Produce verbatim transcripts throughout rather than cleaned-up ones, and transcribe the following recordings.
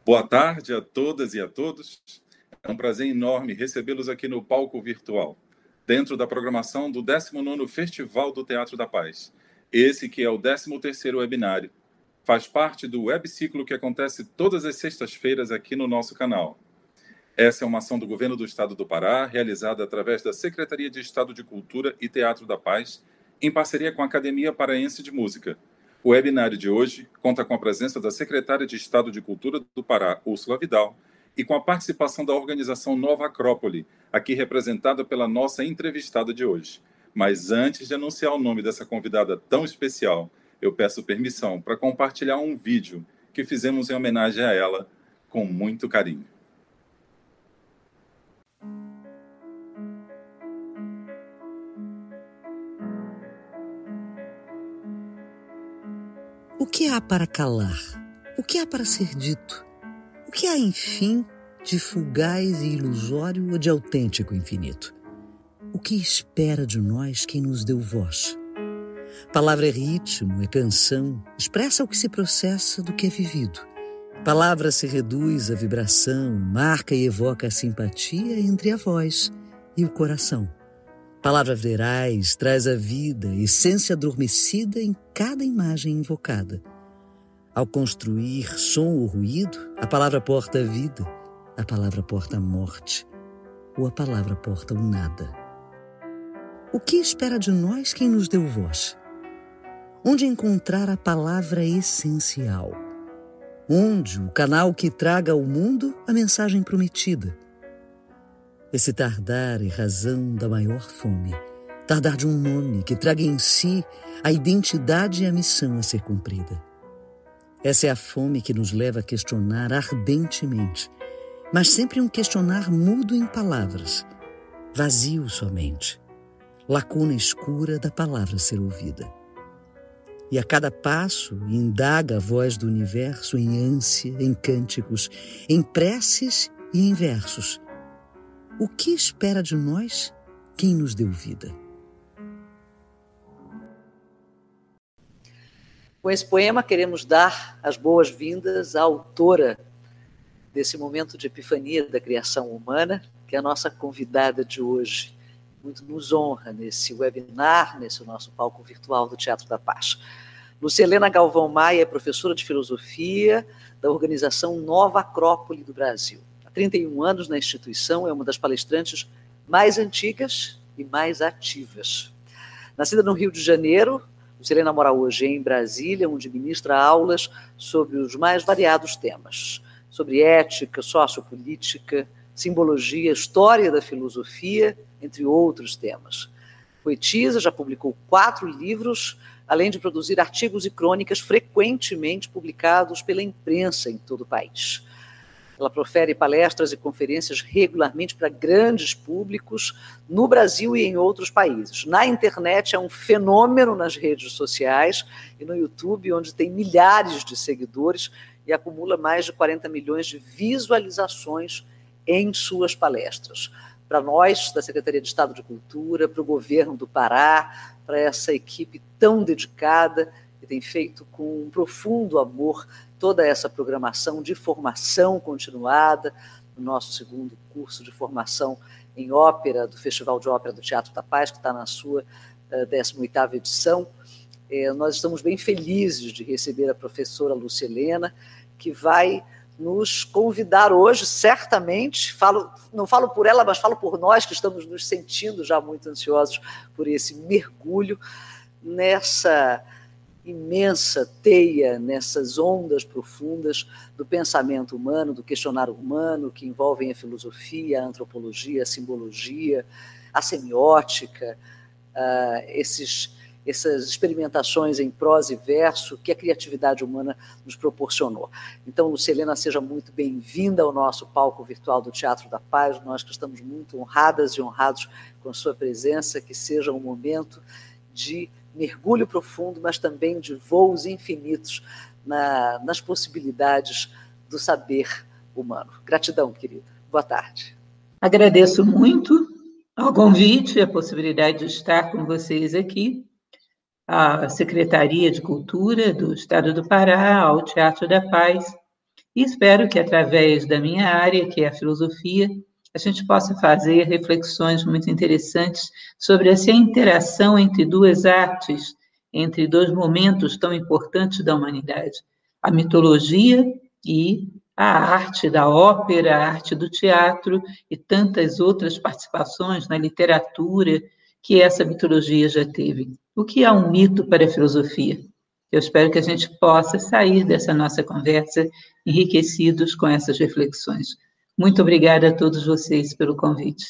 Boa tarde a todas e a todos. É um prazer enorme recebê-los aqui no palco virtual, dentro da programação do décimo nono Festival do Teatro da Paz. Esse que é o décimo terceiro webinário. Faz parte do webciclo que acontece todas as sextas-feiras aqui no nosso canal. Essa é uma ação do Governo do Estado do Pará, realizada através da Secretaria de Estado de Cultura e Teatro da Paz, em parceria com a Academia Paraense de Música. O webinário de hoje conta com a presença da Secretária de Estado de Cultura do Pará, Úrsula Vidal, e com a participação da organização Nova Acrópole, aqui representada pela nossa entrevistada de hoje. Mas antes de anunciar o nome dessa convidada tão especial, eu peço permissão para compartilhar um vídeo que fizemos em homenagem a ela, com muito carinho. O que há para calar? O que há para ser dito? O que há, enfim, de fugaz e ilusório ou de autêntico infinito? O que espera de nós quem nos deu voz? Palavra é ritmo, é canção, expressa o que se processa do que é vivido. Palavra se reduz à vibração, marca e evoca a simpatia entre a voz e o coração. Palavra veraz traz a vida, essência adormecida em cada imagem invocada. Ao construir som ou ruído, a palavra porta a vida, a palavra porta a morte, ou a palavra porta o nada. O que espera de nós quem nos deu voz? Onde encontrar a palavra essencial? Onde o canal que traga ao mundo a mensagem prometida? Esse tardar é razão da maior fome, tardar de um nome que traga em si a identidade e a missão a ser cumprida. Essa é a fome que nos leva a questionar ardentemente, mas sempre um questionar mudo em palavras, vazio somente, lacuna escura da palavra ser ouvida. E a cada passo indaga a voz do universo em ânsia, em cânticos, em preces e em versos. O que espera de nós quem nos deu vida? Com esse poema, queremos dar as boas-vindas à autora desse momento de epifania da criação humana, que é a nossa convidada de hoje. Muito nos honra nesse webinar, nesse nosso palco virtual do Teatro da Paz. Lucelena Galvão Maia é professora de filosofia da organização Nova Acrópole do Brasil. trinta e um anos na instituição, é uma das palestrantes mais antigas e mais ativas. Nascida no Rio de Janeiro, Lucelena mora hoje em Brasília, onde ministra aulas sobre os mais variados temas, sobre ética, sociopolítica, simbologia, história da filosofia, entre outros temas. Poetisa, já publicou quatro livros, além de produzir artigos e crônicas frequentemente publicados pela imprensa em todo o país. Ela profere palestras e conferências regularmente para grandes públicos no Brasil e em outros países. Na internet é um fenômeno nas redes sociais e no YouTube, onde tem milhares de seguidores e acumula mais de quarenta milhões de visualizações em suas palestras. Para nós, da Secretaria de Estado de Cultura, para o governo do Pará, para essa equipe tão dedicada que tem feito com um profundo amor toda essa programação de formação continuada, no nosso segundo curso de formação em ópera, do Festival de Ópera do Teatro da Paz, que está na sua uh, décima oitava edição. É, nós estamos bem felizes de receber a professora Lucelena, que vai nos convidar hoje, certamente, falo, não falo por ela, mas falo por nós, que estamos nos sentindo já muito ansiosos por esse mergulho nessa imensa teia, nessas ondas profundas do pensamento humano, do questionário humano, que envolvem a filosofia, a antropologia, a simbologia, a semiótica, uh, esses, essas experimentações em prosa e verso que a criatividade humana nos proporcionou. Então, Lucelena, seja muito bem-vinda ao nosso palco virtual do Teatro da Paz, nós que estamos muito honradas e honrados com a sua presença, que seja um momento de mergulho profundo, mas também de voos infinitos na, nas possibilidades do saber humano. Gratidão, querida. Boa tarde. Agradeço muito ao convite, a possibilidade de estar com vocês aqui, à Secretaria de Cultura do Estado do Pará, ao Teatro da Paz E espero que, através da minha área, que é a filosofia, a gente possa fazer reflexões muito interessantes sobre essa interação entre duas artes, entre dois momentos tão importantes da humanidade, a mitologia e a arte da ópera, a arte do teatro e tantas outras participações na literatura que essa mitologia já teve. O que é um mito para a filosofia? Eu espero que a gente possa sair dessa nossa conversa enriquecidos com essas reflexões. Muito obrigada a todos vocês pelo convite.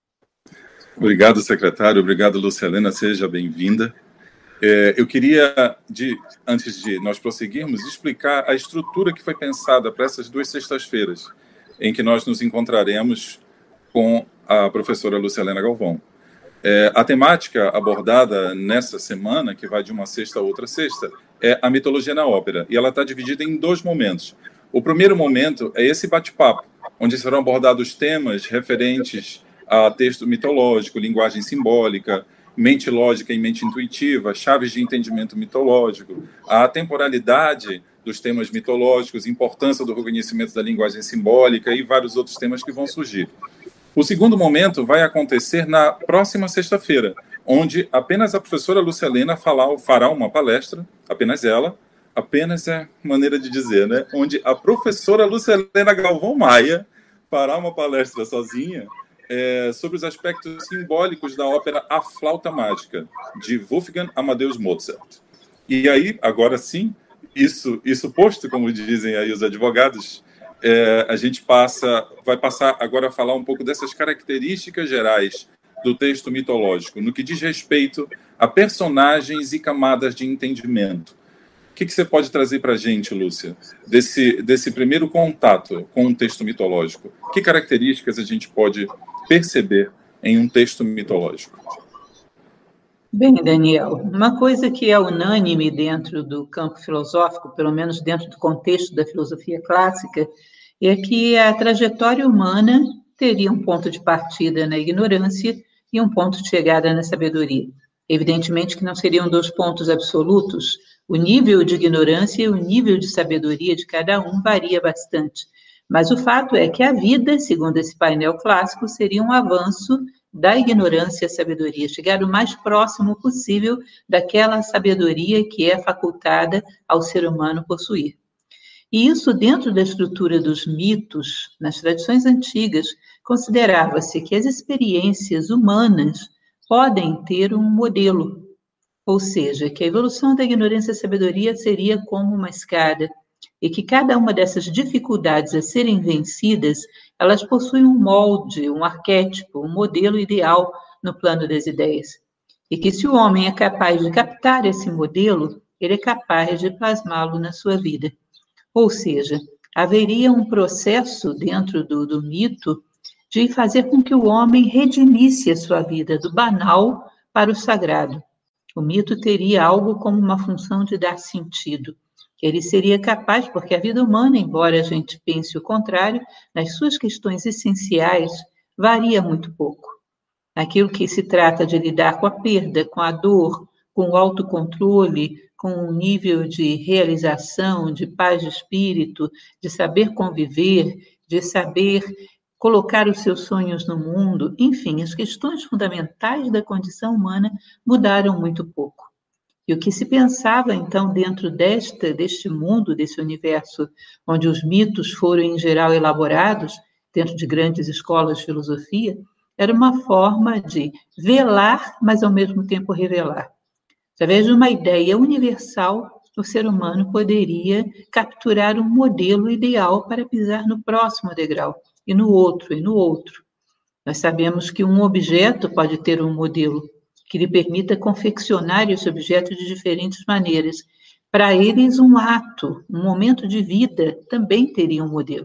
Obrigado, secretário. Obrigado, Lúcia Helena. Seja bem-vinda. É, eu queria, de, antes de nós prosseguirmos, explicar a estrutura que foi pensada para essas duas sextas-feiras, em que nós nos encontraremos com a professora Lúcia Helena Galvão. É, a temática abordada nessa semana, que vai de uma sexta a outra sexta, é a mitologia na ópera, e ela está dividida em dois momentos. O primeiro momento é esse bate-papo, onde serão abordados temas referentes a texto mitológico, linguagem simbólica, mente lógica e mente intuitiva, chaves de entendimento mitológico, a temporalidade dos temas mitológicos, importância do reconhecimento da linguagem simbólica e vários outros temas que vão surgir. O segundo momento vai acontecer na próxima sexta-feira, onde apenas a professora Lúcia Helena fará uma palestra, apenas ela, apenas é maneira de dizer, né? Onde a professora Lúcia Helena Galvão Maia fará uma palestra sozinha é, sobre os aspectos simbólicos da ópera A Flauta Mágica, de Wolfgang Amadeus Mozart. E aí, agora sim, isso, isso posto, como dizem aí os advogados, É, a gente passa, vai passar agora a falar um pouco dessas características gerais do texto mitológico, no que diz respeito a personagens e camadas de entendimento. O que, que você pode trazer para a gente, Lúcia, desse, desse primeiro contato com um texto mitológico? Que características a gente pode perceber em um texto mitológico? Bem, Daniel, uma coisa que é unânime dentro do campo filosófico, pelo menos dentro do contexto da filosofia clássica, é que a trajetória humana teria um ponto de partida na ignorância e um ponto de chegada na sabedoria. Evidentemente que não seriam dois pontos absolutos. O nível de ignorância e o nível de sabedoria de cada um varia bastante. Mas o fato é que a vida, segundo esse painel clássico, seria um avanço da ignorância à sabedoria, chegar o mais próximo possível daquela sabedoria que é facultada ao ser humano possuir. E isso, dentro da estrutura dos mitos, nas tradições antigas, considerava-se que as experiências humanas podem ter um modelo, ou seja, que a evolução da ignorância à sabedoria seria como uma escada, e que cada uma dessas dificuldades a serem vencidas, elas possuem um molde, um arquétipo, um modelo ideal no plano das ideias. E que se o homem é capaz de captar esse modelo, ele é capaz de plasmá-lo na sua vida. Ou seja, haveria um processo dentro do, do mito de fazer com que o homem redimisse a sua vida do banal para o sagrado. O mito teria algo como uma função de dar sentido. Ele seria capaz, porque a vida humana, embora a gente pense o contrário, nas suas questões essenciais, varia muito pouco. Aquilo que se trata de lidar com a perda, com a dor, com o autocontrole, com um nível de realização, de paz de espírito, de saber conviver, de saber colocar os seus sonhos no mundo, enfim, as questões fundamentais da condição humana mudaram muito pouco. E o que se pensava, então, dentro desta, deste mundo, desse universo, onde os mitos foram, em geral, elaborados, dentro de grandes escolas de filosofia, era uma forma de velar, mas, ao mesmo tempo, revelar. Através de uma ideia universal, o ser humano poderia capturar um modelo ideal para pisar no próximo degrau, e no outro, e no outro. Nós sabemos que um objeto pode ter um modelo, que lhe permita confeccionar esse objeto de diferentes maneiras. Para eles, um ato, um momento de vida, também teria um modelo.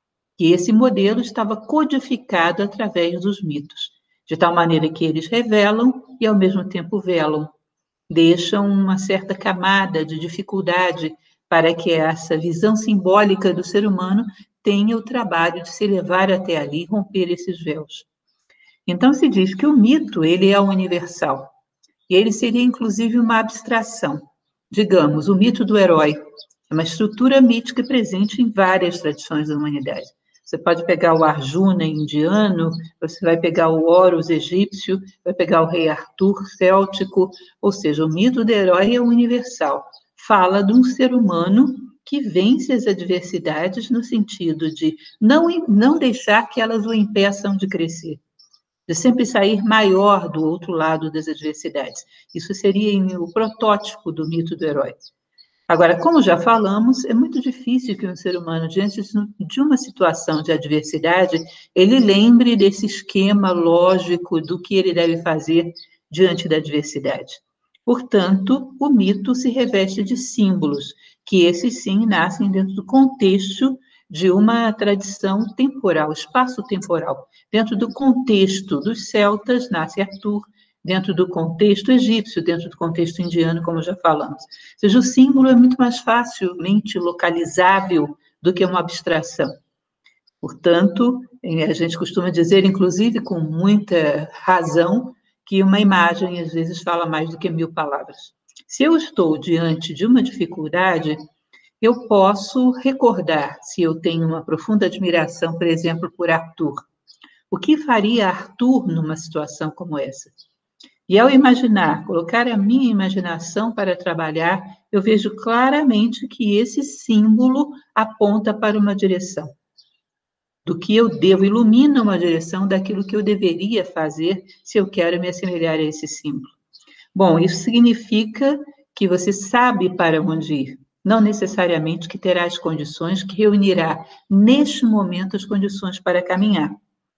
E esse modelo estava codificado através dos mitos, de tal maneira que eles revelam e, ao mesmo tempo, velam. Deixam uma certa camada de dificuldade para que essa visão simbólica do ser humano tenha o trabalho de se levar até ali e romper esses véus. Então, se diz que o mito, ele é universal, e ele seria, inclusive, uma abstração. Digamos, o mito do herói. É uma estrutura mítica presente em várias tradições da humanidade. Você pode pegar o Arjuna indiano, você vai pegar o Horus egípcio, vai pegar o rei Arthur céltico, ou seja, o mito do herói é universal. Fala de um ser humano que vence as adversidades no sentido de não, não deixar que elas o impeçam de crescer, de sempre sair maior do outro lado das adversidades. Isso seria o protótipo do mito do herói. Agora, como já falamos, é muito difícil que um ser humano, diante de uma situação de adversidade, ele lembre desse esquema lógico do que ele deve fazer diante da adversidade. Portanto, o mito se reveste de símbolos, que esses sim nascem dentro do contexto de uma tradição temporal, espaço-temporal. Dentro do contexto dos celtas, nasce Arthur. Dentro do contexto egípcio, dentro do contexto indiano, como já falamos. Ou seja, o símbolo é muito mais facilmente localizável do que uma abstração. Portanto, a gente costuma dizer, inclusive com muita razão, que uma imagem às vezes fala mais do que mil palavras. Se eu estou diante de uma dificuldade, eu posso recordar, se eu tenho uma profunda admiração, por exemplo, por Arthur, o que faria Arthur numa situação como essa? E ao imaginar, colocar a minha imaginação para trabalhar, eu vejo claramente que esse símbolo aponta para uma direção. Do que eu devo, ilumina uma direção daquilo que eu deveria fazer se eu quero me assemelhar a esse símbolo. Bom, isso significa que você sabe para onde ir, não necessariamente que terá as condições, que reunirá neste momento as condições para caminhar.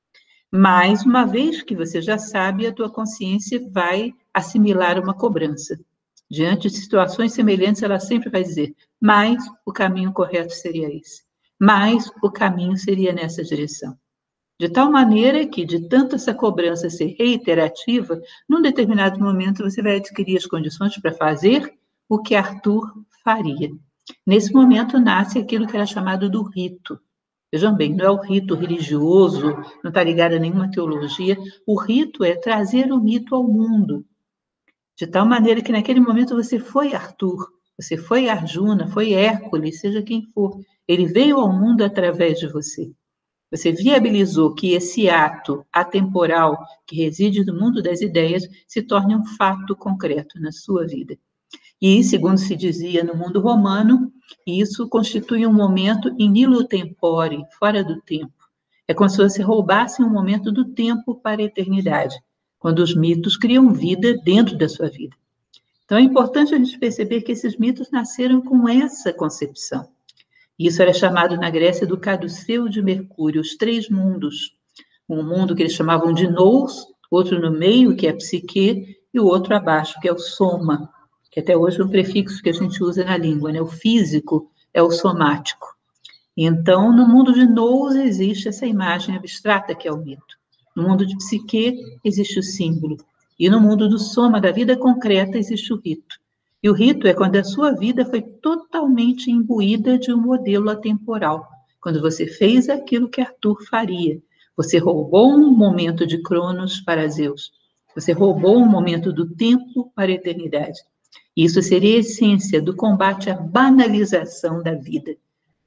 Mas, uma vez que você já sabe, a tua consciência vai assimilar uma cobrança. Diante de situações semelhantes, ela sempre vai dizer, mas o caminho correto seria esse. Mas o caminho seria nessa direção. De tal maneira que, de tanto essa cobrança ser reiterativa, num determinado momento você vai adquirir as condições para fazer o que Arthur faria. Nesse momento nasce aquilo que era chamado do rito. Vejam bem, não é o rito religioso, não está ligado a nenhuma teologia. O rito é trazer o mito ao mundo. De tal maneira que naquele momento você foi Arthur, você foi Arjuna, foi Hércules, seja quem for. Ele veio ao mundo através de você. Você viabilizou que esse ato atemporal que reside no mundo das ideias se torne um fato concreto na sua vida. E, segundo se dizia no mundo romano, isso constitui um momento in nihilo tempore, fora do tempo. É como se você roubasse um momento do tempo para a eternidade, quando os mitos criam vida dentro da sua vida. Então, é importante a gente perceber que esses mitos nasceram com essa concepção. Isso era chamado na Grécia do caduceu de Mercúrio, os três mundos. Um mundo que eles chamavam de nous, outro no meio, que é a psique, e o outro abaixo, que é o soma, que até hoje é um prefixo que a gente usa na língua, né? O físico é o somático. Então, no mundo de nous existe essa imagem abstrata que é o mito. No mundo de psique existe o símbolo. E no mundo do soma, da vida concreta, existe o rito. E o rito é quando a sua vida foi totalmente imbuída de um modelo atemporal. Quando você fez aquilo que Arthur faria. Você roubou um momento de Cronos para Zeus. Você roubou um momento do tempo para a eternidade. Isso seria a essência do combate à banalização da vida.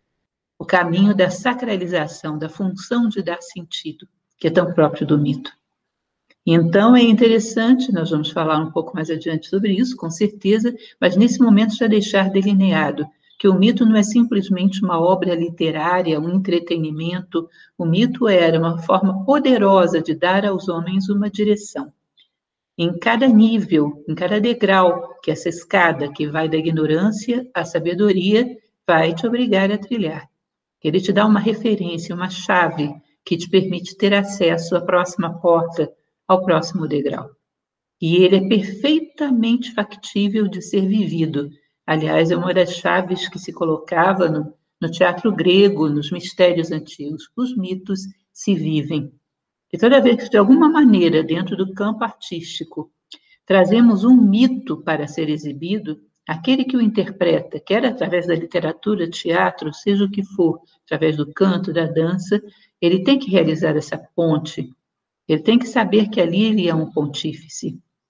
O caminho da sacralização, da função de dar sentido, que é tão próprio do mito. Então, é interessante, nós vamos falar um pouco mais adiante sobre isso, com certeza, mas nesse momento já deixar delineado que o mito não é simplesmente uma obra literária, um entretenimento. O mito era uma forma poderosa de dar aos homens uma direção. Em cada nível, em cada degrau, que essa escada que vai da ignorância à sabedoria vai te obrigar a trilhar. Ele te dá uma referência, uma chave que te permite ter acesso à próxima porta, ao próximo degrau. E ele é perfeitamente factível de ser vivido. Aliás, é uma das chaves que se colocava no, no teatro grego, nos mistérios antigos. Os mitos se vivem. E toda vez que, de alguma maneira, dentro do campo artístico, trazemos um mito para ser exibido, aquele que o interpreta, quer através da literatura, teatro, seja o que for, através do canto, da dança, ele tem que realizar essa ponte. Ele tem que saber que ali ele é um pontífice.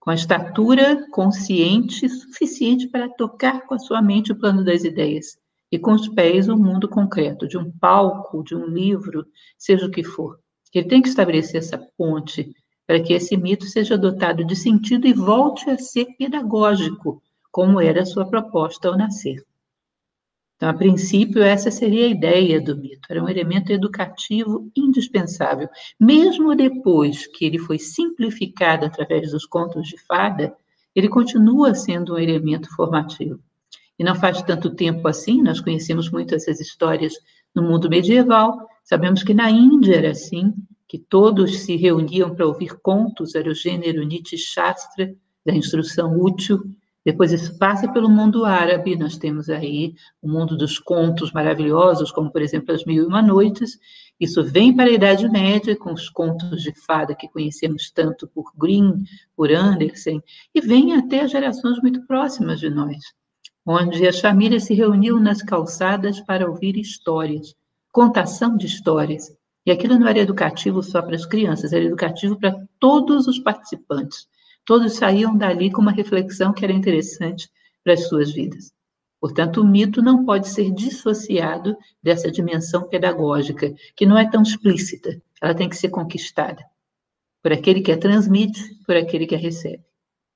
com a estatura consciente suficiente para tocar com a sua mente o plano das ideias, e com os pés o mundo concreto, de um palco, de um livro, seja o que for. Ele tem que estabelecer essa ponte para que esse mito seja dotado de sentido e volte a ser pedagógico, como era a sua proposta ao nascer. Então, a princípio, essa seria a ideia do mito, era um elemento educativo indispensável. Mesmo depois que ele foi simplificado através dos contos de fada, ele continua sendo um elemento formativo. E não faz tanto tempo assim, nós conhecemos muito essas histórias no mundo medieval, sabemos que na Índia era assim, que todos se reuniam para ouvir contos, era o gênero Niti Shastra, da instrução útil. Depois isso passa pelo mundo árabe, nós temos aí o mundo dos contos maravilhosos, como, por exemplo, As Mil e Uma Noites. Isso vem para a Idade Média, com os contos de fada que conhecemos tanto por Grimm, por Andersen, e vem até as gerações muito próximas de nós, onde as famílias se reuniam nas calçadas para ouvir histórias, contação de histórias. E aquilo não era educativo só para as crianças, era educativo para todos os participantes. Todos saíam dali com uma reflexão que era interessante para as suas vidas. Portanto, o mito não pode ser dissociado dessa dimensão pedagógica, que não é tão explícita, ela tem que ser conquistada por aquele que a transmite, por aquele que a recebe.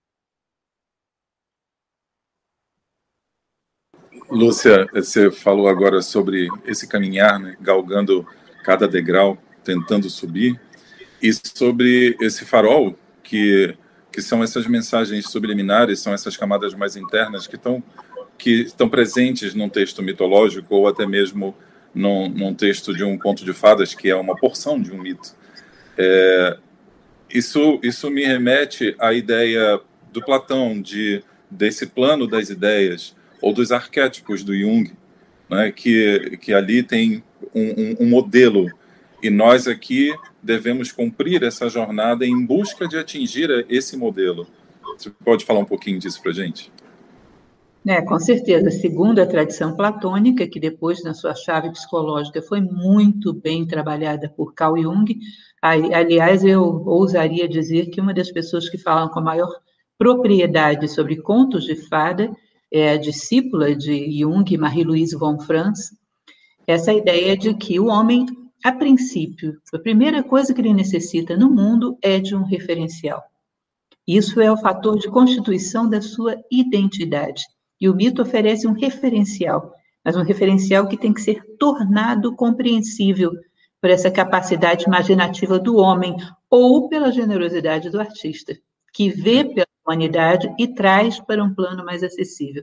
Lúcia, você falou agora sobre esse caminhar, né, galgando cada degrau, tentando subir, e sobre esse farol que... que são essas mensagens subliminares, são essas camadas mais internas que estão, que estão presentes num texto mitológico ou até mesmo num, num texto de um conto de fadas, que é uma porção de um mito. É, isso, isso me remete à ideia do Platão, de, desse plano das ideias, ou dos arquétipos do Jung, né, que, que ali tem um, um, um modelo, e nós aqui devemos cumprir essa jornada em busca de atingir esse modelo. Você pode falar um pouquinho disso para a gente? É, com certeza. Segundo a tradição platônica, que depois, na sua chave psicológica, foi muito bem trabalhada por Carl Jung, aliás, eu ousaria dizer que uma das pessoas que falam com a maior propriedade sobre contos de fada é a discípula de Jung, Marie-Louise von Franz, essa ideia de que o homem, a princípio, a primeira coisa que ele necessita no mundo é de um referencial. Isso é o fator de constituição da sua identidade. E o mito oferece um referencial, mas um referencial que tem que ser tornado compreensível por essa capacidade imaginativa do homem ou pela generosidade do artista, que vê pela humanidade e traz para um plano mais acessível.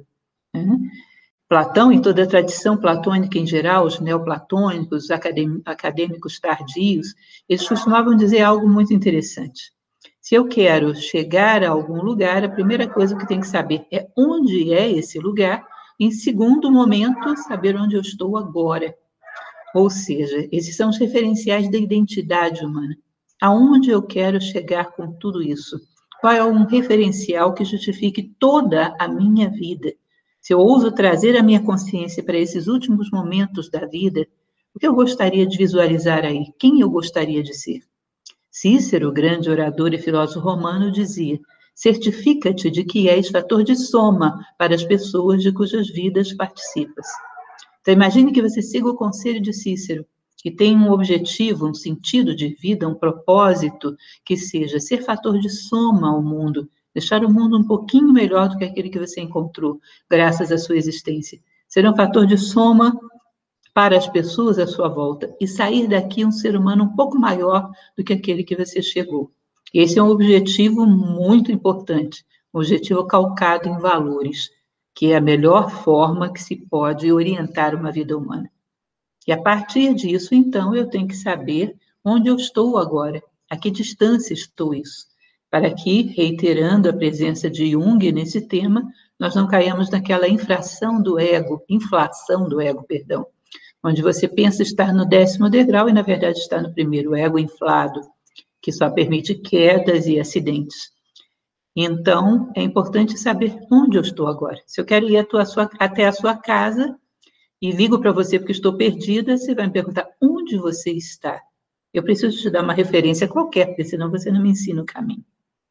Platão, e toda a tradição platônica em geral, os neoplatônicos, os acadêmicos tardios, eles costumavam dizer algo muito interessante. Se eu quero chegar a algum lugar, a primeira coisa que eu tenho que saber é onde é esse lugar, e, em segundo momento, saber onde eu estou agora. Ou seja, esses são os referenciais da identidade humana. Aonde eu quero chegar com tudo isso? Qual é um referencial que justifique toda a minha vida? Se eu ouso trazer a minha consciência para esses últimos momentos da vida, o que eu gostaria de visualizar aí? Quem eu gostaria de ser? Cícero, grande orador e filósofo romano, dizia: certifica-te de que és fator de soma para as pessoas de cujas vidas participas. Então, imagine que você siga o conselho de Cícero, que tem um objetivo, um sentido de vida, um propósito, que seja ser fator de soma ao mundo, deixar o mundo um pouquinho melhor do que aquele que você encontrou, graças à sua existência. Ser um fator de soma para as pessoas à sua volta e sair daqui um ser humano um pouco maior do que aquele que você chegou. Esse é um objetivo muito importante, um objetivo calcado em valores, que é a melhor forma que se pode orientar uma vida humana. E a partir disso, então, eu tenho que saber onde eu estou agora, a que distância estou isso, para que, reiterando a presença de Jung nesse tema, nós não caiamos naquela infração do ego, inflação do ego, perdão, onde você pensa estar no décimo degrau e, na verdade, está no primeiro, o ego inflado, que só permite quedas e acidentes. Então, é importante saber onde eu estou agora. Se eu quero ir a tua, sua, até a sua casa e ligo para você porque estou perdida, você vai me perguntar onde você está. Eu preciso te dar uma referência qualquer, porque senão você não me ensina o caminho.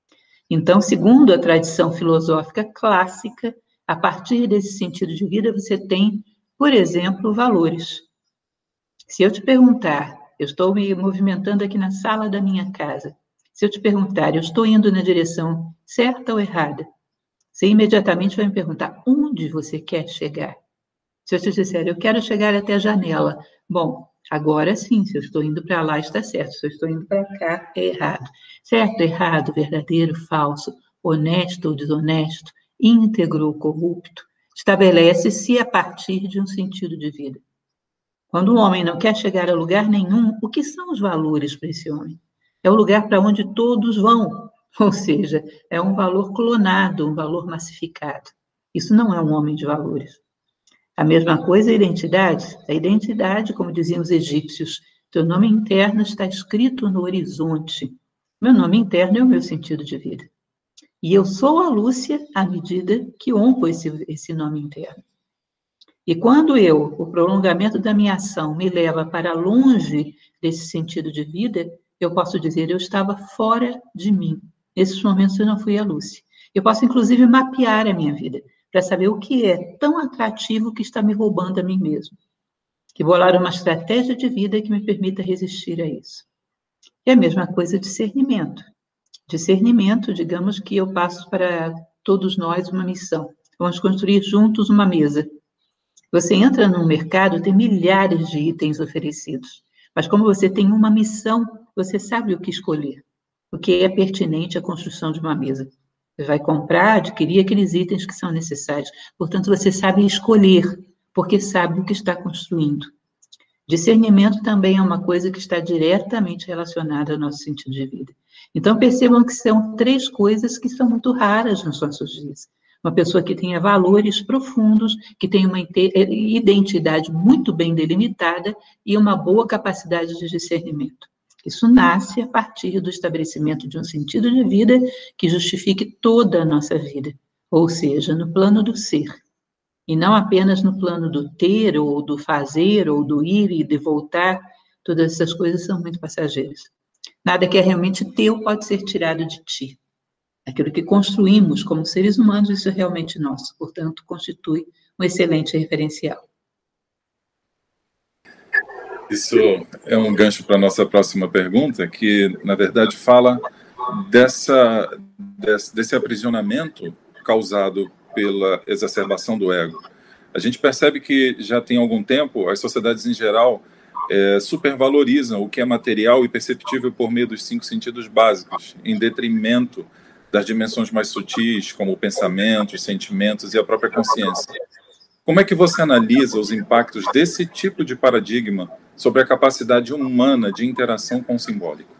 Então, segundo a tradição filosófica clássica, a partir desse sentido de vida, você tem, por exemplo, valores. Se eu te perguntar, eu estou me movimentando aqui na sala da minha casa, se eu te perguntar, eu estou indo na direção certa ou errada, você imediatamente vai me perguntar, onde você quer chegar? Se eu te disser, eu quero chegar até a janela, bom, agora sim, se eu estou indo para lá, está certo, se eu estou indo para cá, é errado. Certo, errado, verdadeiro, falso, honesto ou desonesto, íntegro ou corrupto, estabelece-se a partir de um sentido de vida. Quando um homem não quer chegar a lugar nenhum, o que são os valores para esse homem? É o lugar para onde todos vão, ou seja, é um valor clonado, um valor massificado. Isso não é um homem de valores. A mesma coisa a identidade. A identidade, como diziam os egípcios, teu nome interno está escrito no horizonte. Meu nome interno é o meu sentido de vida. E eu sou a Lúcia à medida que honro esse, esse nome interno. E quando eu, o prolongamento da minha ação, me leva para longe desse sentido de vida, eu posso dizer, eu estava fora de mim. Nesses momentos eu não fui a Lúcia. Eu posso, inclusive, mapear a minha vida, para saber o que é tão atrativo que está me roubando a mim mesmo. E bolar uma estratégia de vida que me permita resistir a isso. E a mesma coisa, discernimento. Discernimento, digamos que eu passo para todos nós uma missão. Vamos construir juntos uma mesa. Você entra num mercado, tem milhares de itens oferecidos. Mas como você tem uma missão, você sabe o que escolher. O que é pertinente à construção de uma mesa. Você vai comprar, adquirir aqueles itens que são necessários. Portanto, você sabe escolher, porque sabe o que está construindo. Discernimento também é uma coisa que está diretamente relacionada ao nosso sentido de vida. Então, percebam que são três coisas que são muito raras nos nossos dias. Uma pessoa que tenha valores profundos, que tenha uma identidade muito bem delimitada e uma boa capacidade de discernimento. Isso nasce a partir do estabelecimento de um sentido de vida que justifique toda a nossa vida, ou seja, no plano do ser, e não apenas no plano do ter, ou do fazer, ou do ir e de voltar. Todas essas coisas são muito passageiras. Nada que é realmente teu pode ser tirado de ti. Aquilo que construímos como seres humanos, isso é realmente nosso, portanto, constitui um excelente referencial. Isso é um gancho para a nossa próxima pergunta, que, na verdade, fala dessa, desse, desse aprisionamento causado pela exacerbação do ego. A gente percebe que já tem algum tempo, as sociedades em geral é, supervalorizam o que é material e perceptível por meio dos cinco sentidos básicos, em detrimento das dimensões mais sutis, como o pensamento, os sentimentos e a própria consciência. Como é que você analisa os impactos desse tipo de paradigma sobre a capacidade humana de interação com o simbólico?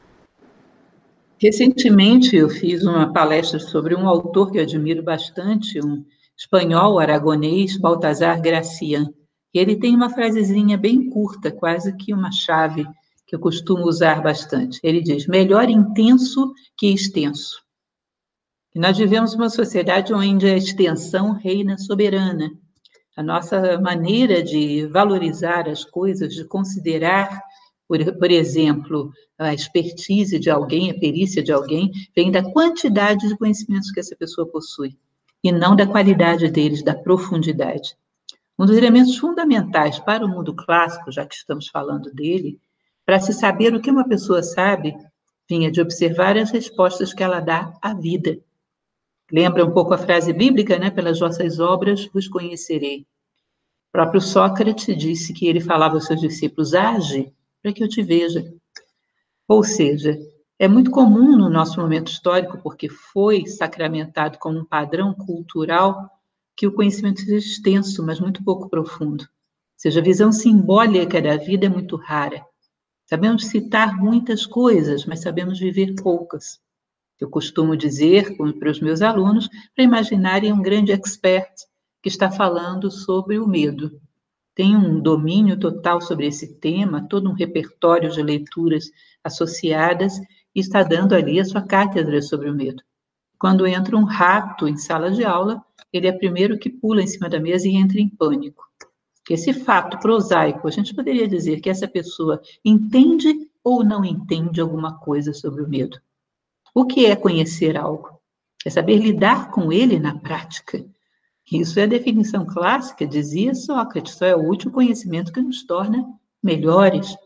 Recentemente, eu fiz uma palestra sobre um autor que eu admiro bastante, um espanhol aragonês, Baltasar Gracián. Ele tem uma frasezinha bem curta, quase que uma chave, que eu costumo usar bastante. Ele diz, melhor intenso que extenso. E nós vivemos uma sociedade onde a extensão reina soberana. A nossa maneira de valorizar as coisas, de considerar, por, por exemplo, a expertise de alguém, a perícia de alguém, vem da quantidade de conhecimentos que essa pessoa possui, e não da qualidade deles, da profundidade. Um dos elementos fundamentais para o mundo clássico, já que estamos falando dele, para se saber o que uma pessoa sabe, vinha de observar as respostas que ela dá à vida. Lembra um pouco a frase bíblica, né? Pelas vossas obras vos conhecerei. O próprio Sócrates disse que ele falava aos seus discípulos, age para que eu te veja. Ou seja, é muito comum no nosso momento histórico, porque foi sacramentado como um padrão cultural, que o conhecimento seja extenso, mas muito pouco profundo. Ou seja, a visão simbólica da vida é muito rara. Sabemos citar muitas coisas, mas sabemos viver poucas. Eu costumo dizer para os meus alunos para imaginarem um grande expert que está falando sobre o medo. Tem um domínio total sobre esse tema, todo um repertório de leituras associadas e está dando ali a sua cátedra sobre o medo. Quando entra um rato em sala de aula, ele é o primeiro que pula em cima da mesa e entra em pânico. Esse fato prosaico, a gente poderia dizer que essa pessoa entende ou não entende alguma coisa sobre o medo. O que é conhecer algo? É saber lidar com ele na prática. Isso é a definição clássica, dizia Sócrates, só é o útil conhecimento que nos torna melhores.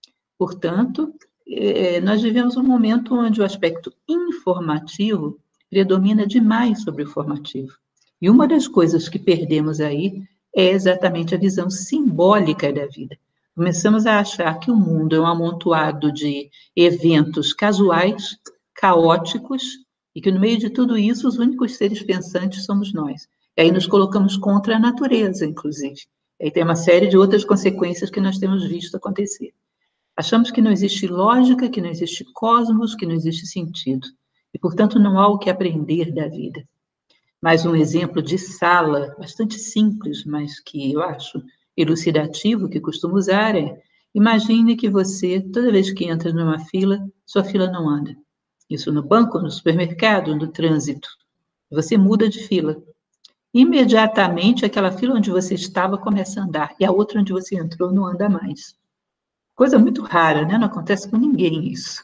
Portanto, nós vivemos um momento onde o aspecto informativo predomina demais sobre o formativo. E uma das coisas que perdemos aí é exatamente a visão simbólica da vida. Começamos a achar que o mundo é um amontoado de eventos casuais, caóticos, e que no meio de tudo isso os únicos seres pensantes somos nós. E aí nos colocamos contra a natureza, inclusive. E aí tem uma série de outras consequências que nós temos visto acontecer. Achamos que não existe lógica, que não existe cosmos, que não existe sentido. E, portanto, não há o que aprender da vida. Mais um exemplo de sala, bastante simples, mas que eu acho elucidativo, que costumo usar é: imagine que você, toda vez que entra numa fila, sua fila não anda. Isso no banco, no supermercado, no trânsito. Você muda de fila. Imediatamente, aquela fila onde você estava começa a andar, e a outra onde você entrou não anda mais. Coisa muito rara, né? Não acontece com ninguém isso.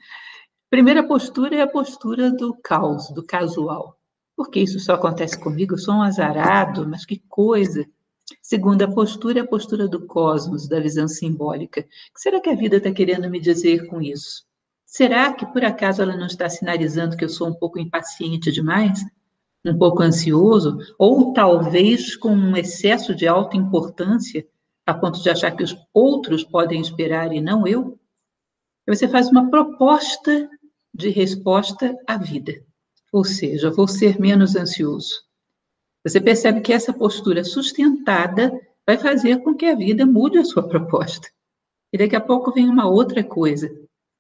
Primeira postura é a postura do caos, do casual. Por que isso só acontece comigo? Eu sou um azarado, mas que coisa. Segunda postura é a postura do cosmos, da visão simbólica. O que será que a vida está querendo me dizer com isso? Será que, por acaso, ela não está sinalizando que eu sou um pouco impaciente demais? Um pouco ansioso? Ou talvez com um excesso de autoimportância, a ponto de achar que os outros podem esperar e não eu? Você faz uma proposta de resposta à vida. Ou seja, eu vou ser menos ansioso. Você percebe que essa postura sustentada vai fazer com que a vida mude a sua proposta. E daqui a pouco vem uma outra coisa.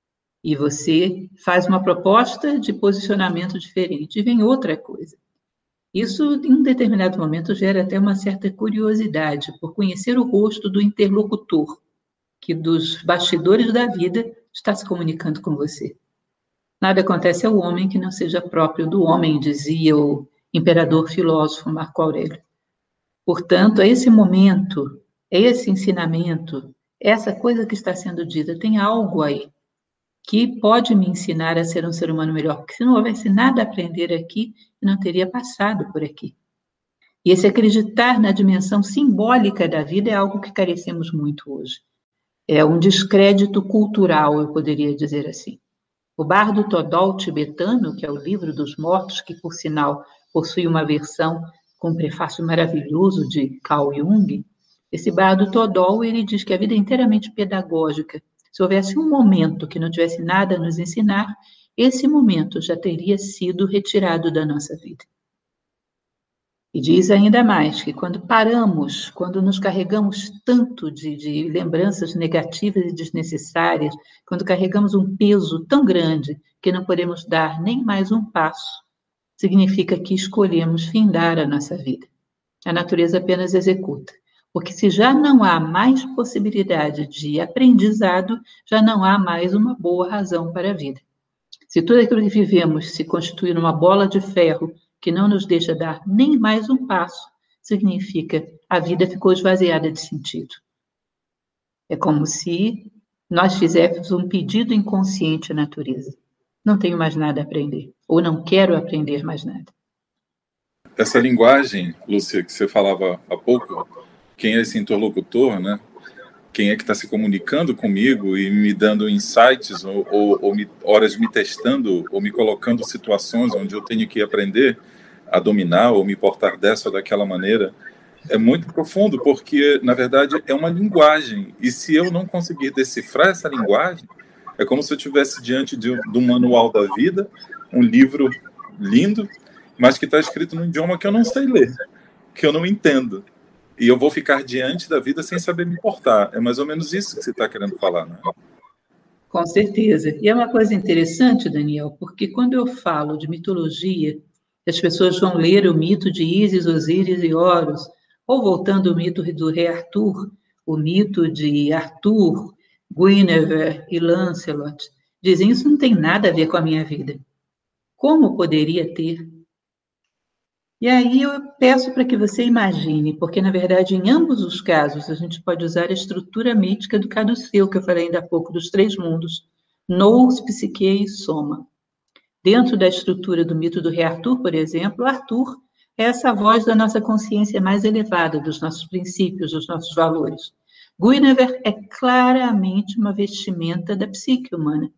E você faz uma proposta de posicionamento diferente. E vem outra coisa. Isso, em um determinado momento, gera até uma certa curiosidade por conhecer o rosto do interlocutor, que dos bastidores da vida está se comunicando com você. Nada acontece ao homem que não seja próprio do homem, dizia o imperador filósofo Marco Aurélio. Portanto, é esse momento, é esse ensinamento, essa coisa que está sendo dita, tem algo aí que pode me ensinar a ser um ser humano melhor, porque se não houvesse nada a aprender aqui, eu não teria passado por aqui. E esse acreditar na dimensão simbólica da vida é algo que carecemos muito hoje. É um descrédito cultural, eu poderia dizer assim. O Bardo Todol tibetano, que é o livro dos mortos, que, por sinal, possui uma versão com um prefácio maravilhoso de Carl Jung, esse Bardo Todol, ele diz que a vida é inteiramente pedagógica. Se houvesse um momento que não tivesse nada a nos ensinar, esse momento já teria sido retirado da nossa vida. E diz ainda mais que quando paramos, quando nos carregamos tanto de, de lembranças negativas e desnecessárias, quando carregamos um peso tão grande que não podemos dar nem mais um passo, significa que escolhemos findar a nossa vida. A natureza apenas executa. Porque se já não há mais possibilidade de aprendizado, já não há mais uma boa razão para a vida. Se tudo aquilo que vivemos se constituir numa bola de ferro que não nos deixa dar nem mais um passo, significa que a vida ficou esvaziada de sentido. É como se nós fizéssemos um pedido inconsciente à natureza. Não tenho mais nada a aprender, ou não quero aprender mais nada. Essa linguagem, Lúcia, que você falava há pouco, quem é esse interlocutor, né? Quem é que está se comunicando comigo e me dando insights ou, ou, ou me, horas me testando ou me colocando situações onde eu tenho que aprender a dominar ou me portar dessa ou daquela maneira, é muito profundo, porque, na verdade, é uma linguagem. E se eu não conseguir decifrar essa linguagem, é como se eu estivesse diante de, de um manual da vida, um livro lindo, mas que está escrito num idioma que eu não sei ler, que eu não entendo. E eu vou ficar diante da vida sem saber me portar. É mais ou menos isso que você está querendo falar, né? Com certeza. E é uma coisa interessante, Daniel, porque quando eu falo de mitologia, as pessoas vão ler o mito de Ísis, Osíris e Horus, ou voltando ao mito do rei Arthur, o mito de Arthur, Guinevere e Lancelot. Dizem, isso não tem nada a ver com a minha vida. Como poderia ter? E aí eu peço para que você imagine, porque, na verdade, em ambos os casos, a gente pode usar a estrutura mítica do caduceu, que eu falei ainda há pouco, dos três mundos, nous, psique e soma. Dentro da estrutura do mito do rei Arthur, por exemplo, Arthur é essa voz da nossa consciência mais elevada, dos nossos princípios, dos nossos valores. Guinevere é claramente uma vestimenta da psique humana,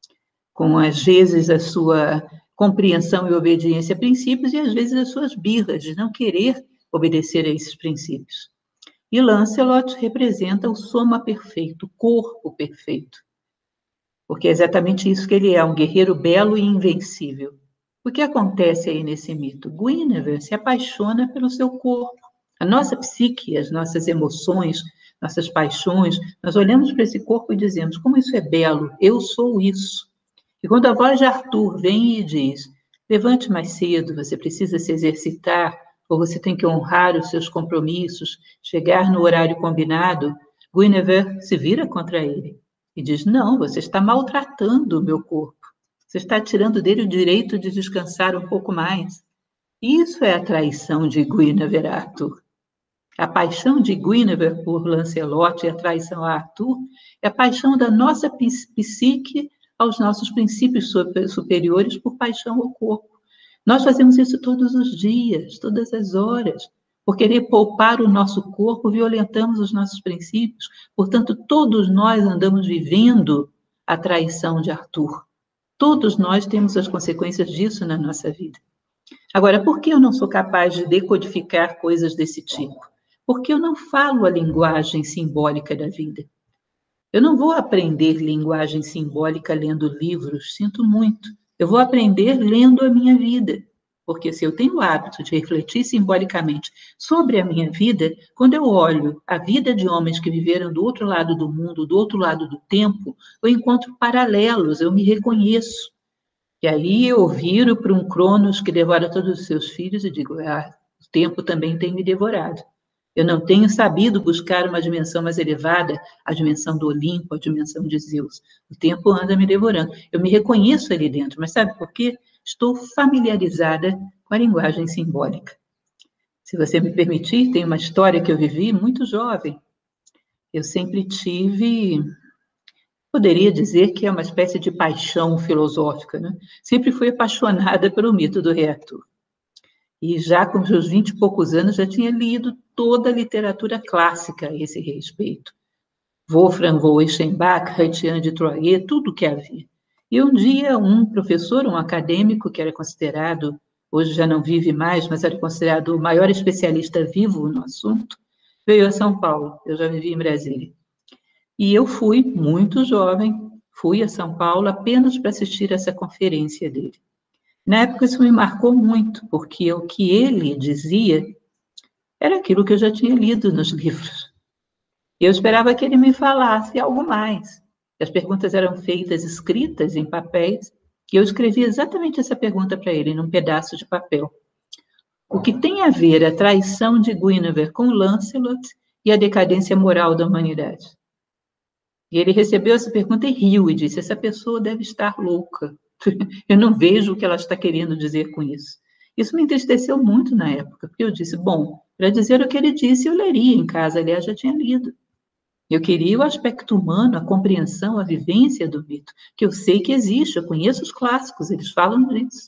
com às vezes a sua compreensão e obediência a princípios e às vezes as suas birras de não querer obedecer a esses princípios. E Lancelot representa o soma perfeito, o corpo perfeito, porque é exatamente isso que ele é, um guerreiro belo e invencível. O que acontece aí nesse mito? Guinevere se apaixona pelo seu corpo. A nossa psique, as nossas emoções, nossas paixões, nós olhamos para esse corpo e dizemos, como isso é belo, eu sou isso. E quando a voz de Arthur vem e diz, levante mais cedo, você precisa se exercitar, ou você tem que honrar os seus compromissos, chegar no horário combinado, Guinevere se vira contra ele e diz, não, você está maltratando o meu corpo, você está tirando dele o direito de descansar um pouco mais. Isso é a traição de Guinevere a Arthur. A paixão de Guinevere por Lancelot e a traição a Arthur é a paixão da nossa psique aos nossos princípios superiores por paixão ao corpo. Nós fazemos isso todos os dias, todas as horas. Por querer poupar o nosso corpo, violentamos os nossos princípios. Portanto, todos nós andamos vivendo a traição de Arthur. Todos nós temos as consequências disso na nossa vida. Agora, por que eu não sou capaz de decodificar coisas desse tipo? Porque eu não falo a linguagem simbólica da vida. Eu não vou aprender linguagem simbólica lendo livros, sinto muito. Eu vou aprender lendo a minha vida. Porque se eu tenho o hábito de refletir simbolicamente sobre a minha vida, quando eu olho a vida de homens que viveram do outro lado do mundo, do outro lado do tempo, eu encontro paralelos, eu me reconheço. E aí eu viro para um Cronos que devora todos os seus filhos e digo, ah, o tempo também tem me devorado. Eu não tenho sabido buscar uma dimensão mais elevada, a dimensão do Olimpo, a dimensão de Zeus. O tempo anda me devorando. Eu me reconheço ali dentro, mas sabe por quê? Estou familiarizada com a linguagem simbólica. Se você me permitir, tem uma história que eu vivi muito jovem. Eu sempre tive, poderia dizer que é uma espécie de paixão filosófica, né? Sempre fui apaixonada pelo mito do rei Arthur. E já com meus vinte e poucos anos já tinha lido toda a literatura clássica a esse respeito. Wolfgang von Eschenbach, Etienne de Troyer, tudo que havia. E um dia um professor, um acadêmico que era considerado, hoje já não vive mais, mas era considerado o maior especialista vivo no assunto, veio a São Paulo. Eu já vivi em Brasília. E eu fui, muito jovem, fui a São Paulo apenas para assistir essa conferência dele. Na época isso me marcou muito, porque o que ele dizia era aquilo que eu já tinha lido nos livros. Eu esperava que ele me falasse algo mais. As perguntas eram feitas, escritas em papéis, e eu escrevi exatamente essa pergunta para ele, num pedaço de papel. O que tem a ver a traição de Guinevere com Lancelot e a decadência moral da humanidade? E ele recebeu essa pergunta e riu e disse, essa pessoa deve estar louca. Eu não vejo o que ela está querendo dizer com isso. Isso me entristeceu muito na época, porque eu disse, bom, para dizer o que ele disse, eu leria em casa, aliás, já tinha lido. Eu queria o aspecto humano, a compreensão, a vivência do mito, que eu sei que existe, eu conheço os clássicos, eles falam disso.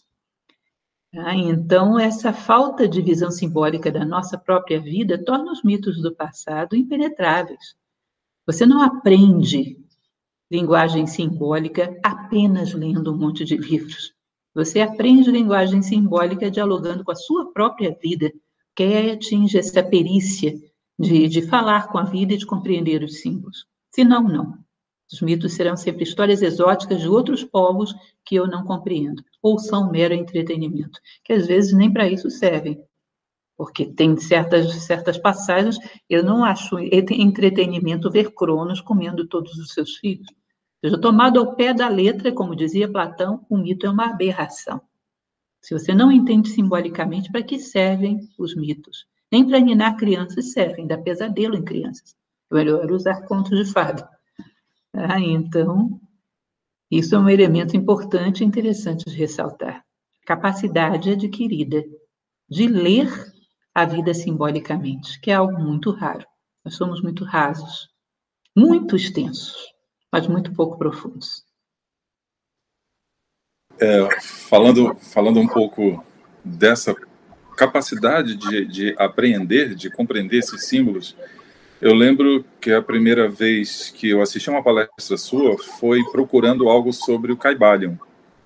Ah, então, essa falta de visão simbólica da nossa própria vida torna os mitos do passado impenetráveis. Você não aprende linguagem simbólica apenas lendo um monte de livros. Você aprende linguagem simbólica dialogando com a sua própria vida, que aí atinge essa perícia de, de falar com a vida e de compreender os símbolos. Senão, não. Os mitos serão sempre histórias exóticas de outros povos que eu não compreendo, ou são mero entretenimento, que às vezes nem para isso servem. Porque tem certas, certas passagens, eu não acho entretenimento ver Cronos comendo todos os seus filhos. Seja, tomado ao pé da letra, como dizia Platão, o mito é uma aberração. Se você não entende simbolicamente, para que servem os mitos? Nem para ninar crianças servem, dá pesadelo em crianças. É melhor usar contos de fada. Ah, então, isso é um elemento importante e interessante de ressaltar. Capacidade adquirida de ler a vida simbolicamente, que é algo muito raro. Nós somos muito rasos, muito extensos, mas muito pouco profundos. É, falando, falando um pouco dessa capacidade de, de apreender, de compreender esses símbolos, eu lembro que a primeira vez que eu assisti a uma palestra sua foi procurando algo sobre o Kybalion,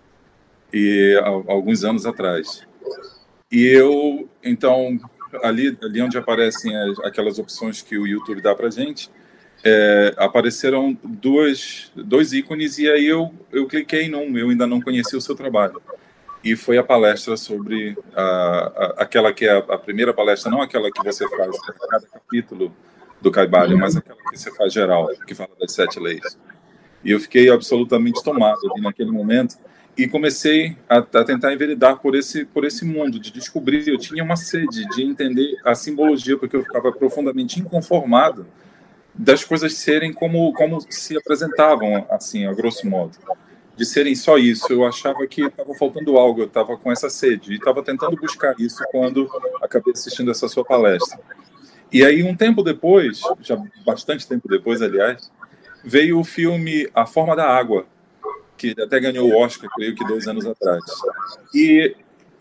e há alguns anos atrás. E eu, então, ali, ali onde aparecem as, aquelas opções que o YouTube dá para gente, é, apareceram duas, dois ícones, e aí eu, eu cliquei num, eu ainda não conhecia o seu trabalho. E foi a palestra sobre a, a, aquela que é a, a primeira palestra, não aquela que você faz para cada capítulo do Kybalion, mas aquela que você faz geral, que fala das sete leis. E eu fiquei absolutamente tomado ali naquele momento e comecei a, a tentar enveredar por esse, por esse mundo, de descobrir. Eu tinha uma sede de entender a simbologia, porque eu ficava profundamente inconformado das coisas serem como, como se apresentavam, assim, a grosso modo. De serem só isso. Eu achava que estava faltando algo, eu estava com essa sede, e estava tentando buscar isso quando acabei assistindo essa sua palestra. E aí, um tempo depois, já bastante tempo depois, aliás, veio o filme A Forma da Água, que até ganhou o Oscar, creio que dois anos atrás. E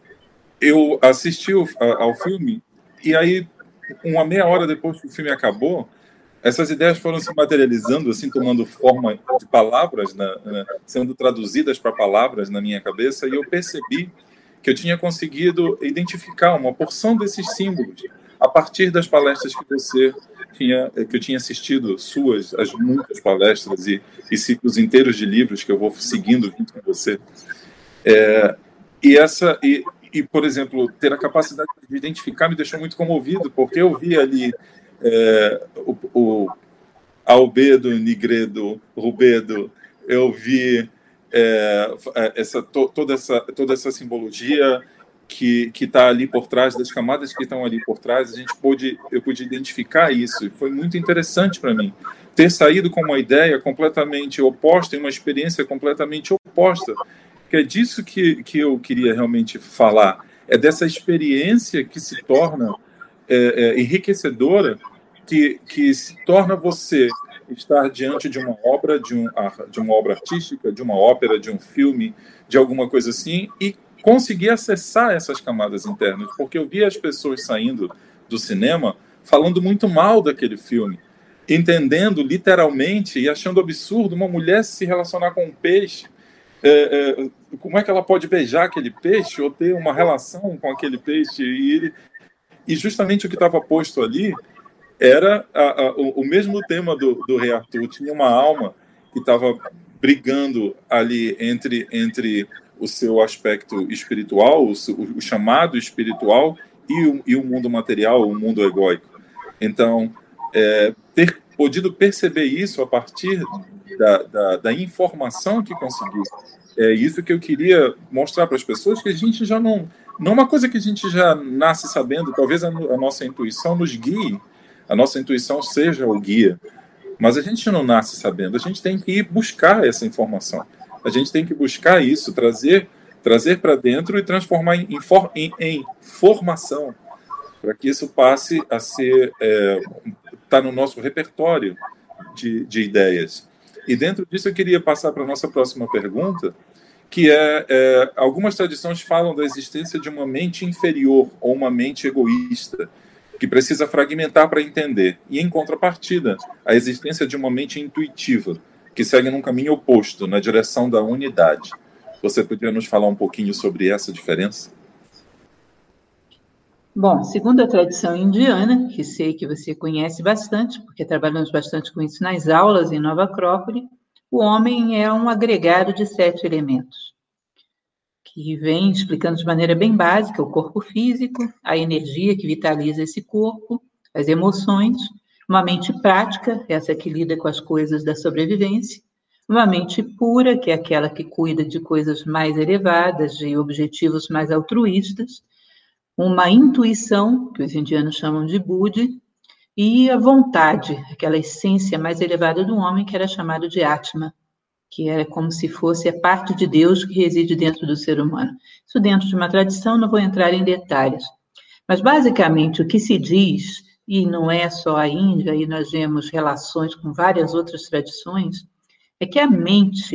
eu assisti ao, ao filme, e aí, uma meia hora depois que o filme acabou, essas ideias foram se materializando, assim, tomando forma de palavras, né, né, sendo traduzidas para palavras na minha cabeça, e eu percebi que eu tinha conseguido identificar uma porção desses símbolos a partir das palestras que você tinha, que eu tinha assistido, suas, as muitas palestras e, e ciclos inteiros de livros que eu vou seguindo junto com você. É, e essa, e, e, por exemplo, ter a capacidade de identificar me deixou muito comovido, porque eu vi ali é, o, o Albedo, Nigredo, Rubedo, eu vi é, essa, to, toda, essa, toda essa simbologia que que está ali por trás, das camadas que estão ali por trás. A gente pôde, eu pude identificar isso, e foi muito interessante para mim ter saído com uma ideia completamente oposta e uma experiência completamente oposta, que é disso que, que eu queria realmente falar, é dessa experiência que se torna é, é, enriquecedora, que, que se torna você estar diante de uma obra, de, um, de uma obra artística, de uma ópera, de um filme, de alguma coisa assim, e conseguir acessar essas camadas internas, porque eu via as pessoas saindo do cinema falando muito mal daquele filme, entendendo literalmente e achando absurdo uma mulher se relacionar com um peixe. É, é, como é que ela pode beijar aquele peixe ou ter uma relação com aquele peixe? E, ele, e justamente o que estava posto ali era a, a, o, o mesmo tema do, do Rei Arthur. Tinha uma alma que estava brigando ali entre... entre o seu aspecto espiritual, o, o chamado espiritual, e o, e o mundo material, o mundo egóico. Então, é, ter podido perceber isso a partir da, da, da informação que consegui, é isso que eu queria mostrar para as pessoas, que a gente já não... Não é uma coisa que a gente já nasce sabendo, talvez a, a nossa intuição nos guie, a nossa intuição seja o guia, mas a gente não nasce sabendo, a gente tem que ir buscar essa informação. A gente tem que buscar isso, trazer, trazer para dentro e transformar em, em, em, em formação, para que isso passe a ser, é, tá no nosso repertório de, de ideias. E dentro disso eu queria passar para a nossa próxima pergunta, que é, é, algumas tradições falam da existência de uma mente inferior ou uma mente egoísta, que precisa fragmentar para entender, e em contrapartida, a existência de uma mente intuitiva, que segue num caminho oposto, na direção da unidade. Você poderia nos falar um pouquinho sobre essa diferença? Bom, segundo a tradição indiana, que sei que você conhece bastante, porque trabalhamos bastante com isso nas aulas em Nova Acrópole, o homem é um agregado de sete elementos, que vem explicando de maneira bem básica o corpo físico, a energia que vitaliza esse corpo, as emoções, uma mente prática, essa que lida com as coisas da sobrevivência, uma mente pura, que é aquela que cuida de coisas mais elevadas, de objetivos mais altruístas, uma intuição, que os indianos chamam de buddhi, e a vontade, aquela essência mais elevada do homem, que era chamado de Atma, que era como se fosse a parte de Deus que reside dentro do ser humano. Isso dentro de uma tradição, não vou entrar em detalhes. Mas, basicamente, o que se diz, e não é só a Índia, e nós vemos relações com várias outras tradições, é que a mente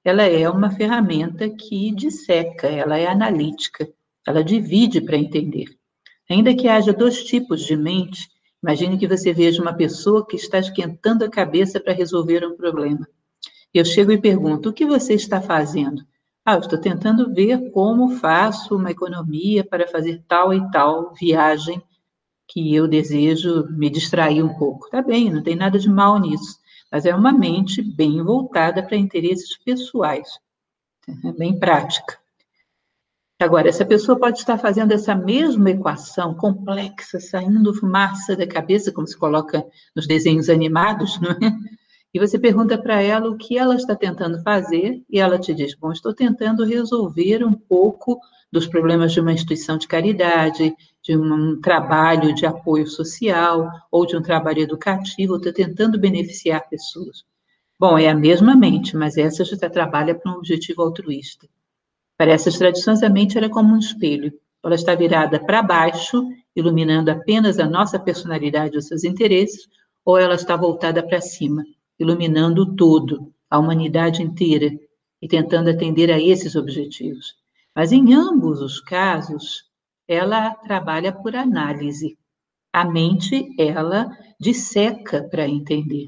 ela é uma ferramenta que disseca, ela é analítica, ela divide para entender. Ainda que haja dois tipos de mente, imagine que você veja uma pessoa que está esquentando a cabeça para resolver um problema. Eu chego e pergunto, o que você está fazendo? Ah, eu estou tentando ver como faço uma economia para fazer tal e tal viagem que eu desejo me distrair um pouco. Tá bem, não tem nada de mal nisso, mas é uma mente bem voltada para interesses pessoais, é bem prática. Agora, essa pessoa pode estar fazendo essa mesma equação complexa, saindo fumaça da cabeça, como se coloca nos desenhos animados, não é? E você pergunta para ela o que ela está tentando fazer, e ela te diz, bom, estou tentando resolver um pouco dos problemas de uma instituição de caridade, de um trabalho de apoio social, ou de um trabalho educativo, estou tentando beneficiar pessoas. Bom, é a mesma mente, mas essa já trabalha para um objetivo altruísta. Para essas tradições, a mente era como um espelho. Ela está virada para baixo, iluminando apenas a nossa personalidade e os seus interesses, ou ela está voltada para cima, iluminando o todo, a humanidade inteira, e tentando atender a esses objetivos. Mas em ambos os casos, ela trabalha por análise. A mente, ela disseca para entender.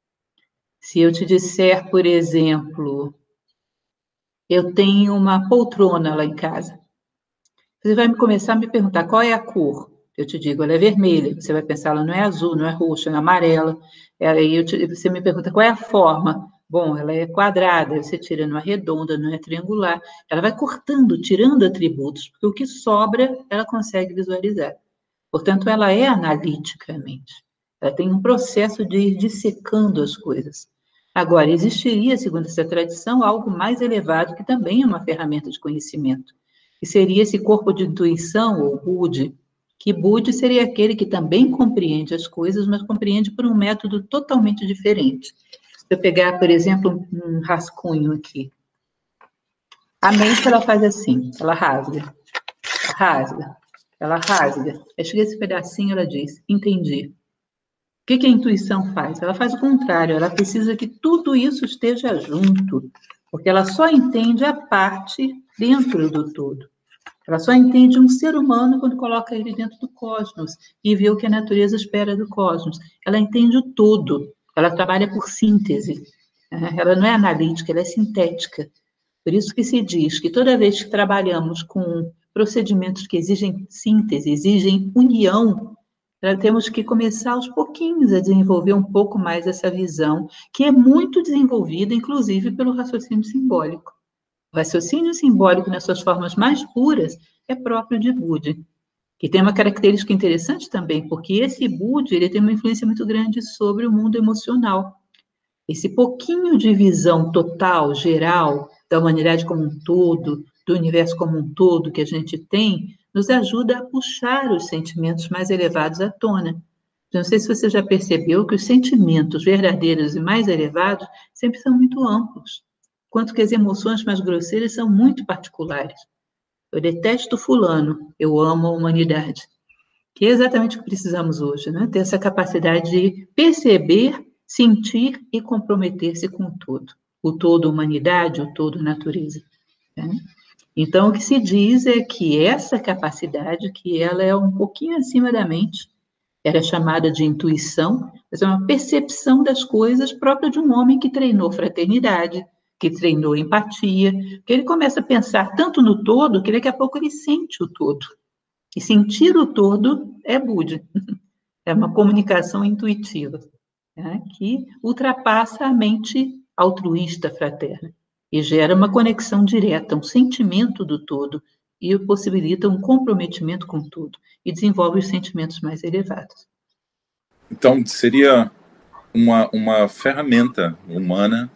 Se eu te disser, por exemplo, eu tenho uma poltrona lá em casa, você vai começar a me perguntar qual é a cor. Eu te digo, ela é vermelha. Você vai pensar, ela não é azul, não é roxa, é amarela. Aí eu te, você me pergunta qual é a forma. Bom, ela é quadrada, você tira, não é redonda, não é triangular. Ela vai cortando, tirando atributos, porque o que sobra, ela consegue visualizar. Portanto, ela é analiticamente. Ela tem um processo de ir dissecando as coisas. Agora, existiria, segundo essa tradição, algo mais elevado, que também é uma ferramenta de conhecimento, que seria esse corpo de intuição, ou Budi, que Budi seria aquele que também compreende as coisas, mas compreende por um método totalmente diferente. Se eu pegar, por exemplo, um rascunho aqui, a mente, ela faz assim, ela rasga, rasga, ela rasga. Aí chega esse pedacinho, ela diz, entendi. O que, que a intuição faz? Ela faz o contrário, ela precisa que tudo isso esteja junto, porque ela só entende a parte dentro do todo. Ela só entende um ser humano quando coloca ele dentro do cosmos e vê o que a natureza espera do cosmos. Ela entende o todo, ela trabalha por síntese. Ela não é analítica, ela é sintética. Por isso que se diz que toda vez que trabalhamos com procedimentos que exigem síntese, exigem união, temos que começar aos pouquinhos a desenvolver um pouco mais essa visão, que é muito desenvolvida, inclusive, pelo raciocínio simbólico. O raciocínio simbólico, nas suas formas mais puras, é próprio de Budi, que tem uma característica interessante também, porque esse Budi, ele tem uma influência muito grande sobre o mundo emocional. Esse pouquinho de visão total, geral, da humanidade como um todo, do universo como um todo que a gente tem, nos ajuda a puxar os sentimentos mais elevados à tona. Não sei se você já percebeu que os sentimentos verdadeiros e mais elevados sempre são muito amplos, enquanto que as emoções mais grosseiras são muito particulares. Eu detesto fulano, eu amo a humanidade. Que é exatamente o que precisamos hoje, né? Ter essa capacidade de perceber, sentir e comprometer-se com o todo. O todo humanidade, o todo natureza. Né? Então, o que se diz é que essa capacidade, que ela é um pouquinho acima da mente, era chamada de intuição, mas é uma percepção das coisas própria de um homem que treinou fraternidade, que treinou empatia, que ele começa a pensar tanto no todo, que daqui a pouco ele sente o todo. E sentir o todo é Budi. É uma comunicação intuitiva, né, que ultrapassa a mente altruísta fraterna e gera uma conexão direta, um sentimento do todo, e possibilita um comprometimento com tudo, e desenvolve os sentimentos mais elevados. Então, seria uma, uma ferramenta humana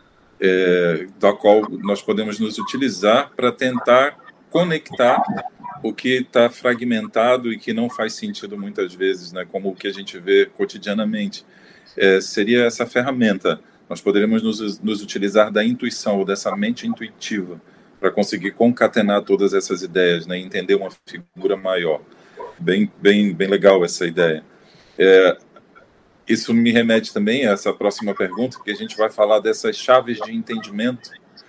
é, da qual nós podemos nos utilizar para tentar conectar o que está fragmentado e que não faz sentido muitas vezes, né, como o que a gente vê cotidianamente. É, seria essa ferramenta. Nós poderíamos nos, nos utilizar da intuição, ou dessa mente intuitiva, para conseguir concatenar todas essas ideias, né, e entender uma figura maior. Bem, bem, bem legal essa ideia. É, isso me remete também a essa próxima pergunta, que a gente vai falar dessas chaves de entendimento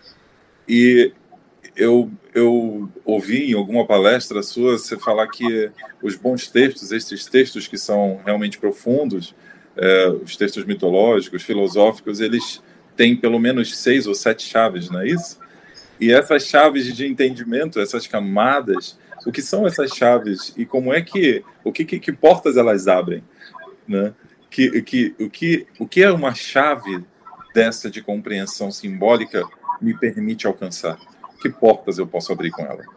E eu, eu ouvi em alguma palestra sua você falar que os bons textos, esses textos que são realmente profundos, é, os textos mitológicos, filosóficos, eles têm pelo menos seis ou sete chaves, não é isso? E essas chaves de entendimento, essas camadas, o que são essas chaves e como é que, o que, que, que portas elas abrem, né? Que, que, o, que, o que é uma chave dessa de compreensão simbólica me permite alcançar? Que portas eu posso abrir com ela?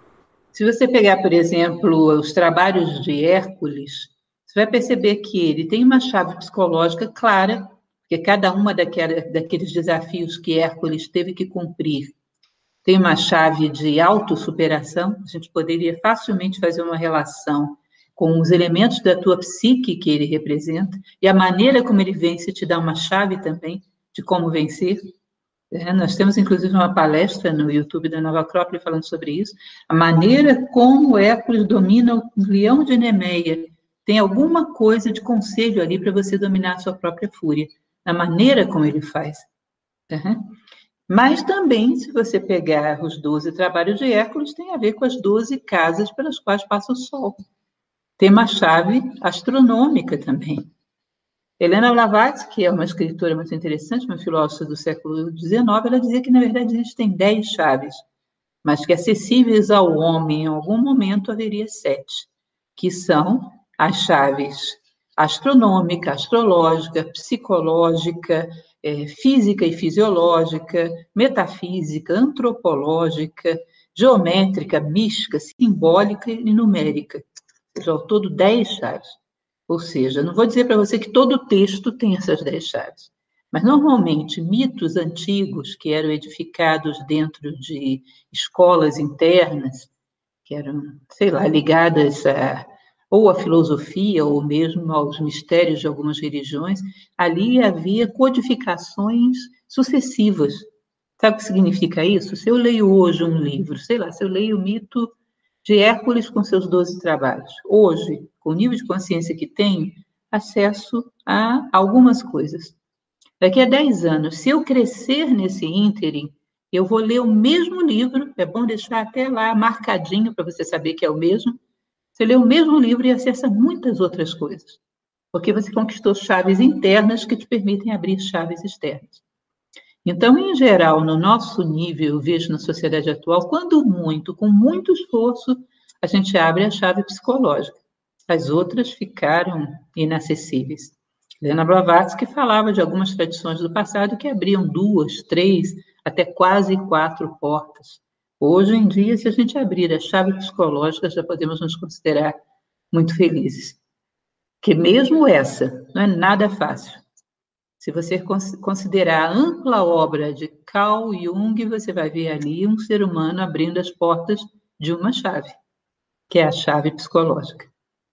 Se você pegar, por exemplo, os trabalhos de Hércules, você vai perceber que ele tem uma chave psicológica clara, porque cada uma daquela, daqueles desafios que Hércules teve que cumprir tem uma chave de autossuperação. A gente poderia facilmente fazer uma relação com os elementos da tua psique que ele representa, e a maneira como ele vence te dá uma chave também de como vencer. É, nós temos, inclusive, uma palestra no YouTube da Nova Acrópole falando sobre isso. A maneira como Hércules domina o leão de Nemeia. Tem alguma coisa de conselho ali para você dominar a sua própria fúria, na maneira como ele faz. Uhum. Mas também, se você pegar os doze trabalhos de Hércules, tem a ver com as doze casas pelas quais passa o Sol. Tem uma chave astronômica também. Helena Blavatsky, que é uma escritora muito interessante, uma filósofa do século dezenove, ela dizia que, na verdade, existem dez chaves, mas que acessíveis ao homem, em algum momento, haveria sete, que são as chaves astronômica, astrológica, psicológica, é, física e fisiológica, metafísica, antropológica, geométrica, mística, simbólica e numérica. Ou seja, ao todo dez chaves. Ou seja, não vou dizer para você que todo texto tem essas dez chaves, mas normalmente mitos antigos que eram edificados dentro de escolas internas, que eram, sei lá, ligadas a, ou à filosofia ou mesmo aos mistérios de algumas religiões, ali havia codificações sucessivas. Sabe o que significa isso? Se eu leio hoje um livro, sei lá, se eu leio o mito de Hércules com seus doze trabalhos, hoje, com o nível de consciência que tenho, acesso a algumas coisas. Daqui a dez anos, se eu crescer nesse ínterim, eu vou ler o mesmo livro, é bom deixar até lá marcadinho para você saber que é o mesmo. Você lê o mesmo livro e acessa muitas outras coisas, porque você conquistou chaves internas que te permitem abrir chaves externas. Então, em geral, no nosso nível, eu vejo na sociedade atual, quando muito, com muito esforço, a gente abre a chave psicológica. As outras ficaram inacessíveis. Helena Blavatsky falava de algumas tradições do passado que abriam duas, três, até quase quatro portas. Hoje em dia, se a gente abrir a chave psicológica, já podemos nos considerar muito felizes. Que mesmo essa não é nada fácil. Se você considerar a ampla obra de Carl Jung, você vai ver ali um ser humano abrindo as portas de uma chave, que é a chave psicológica.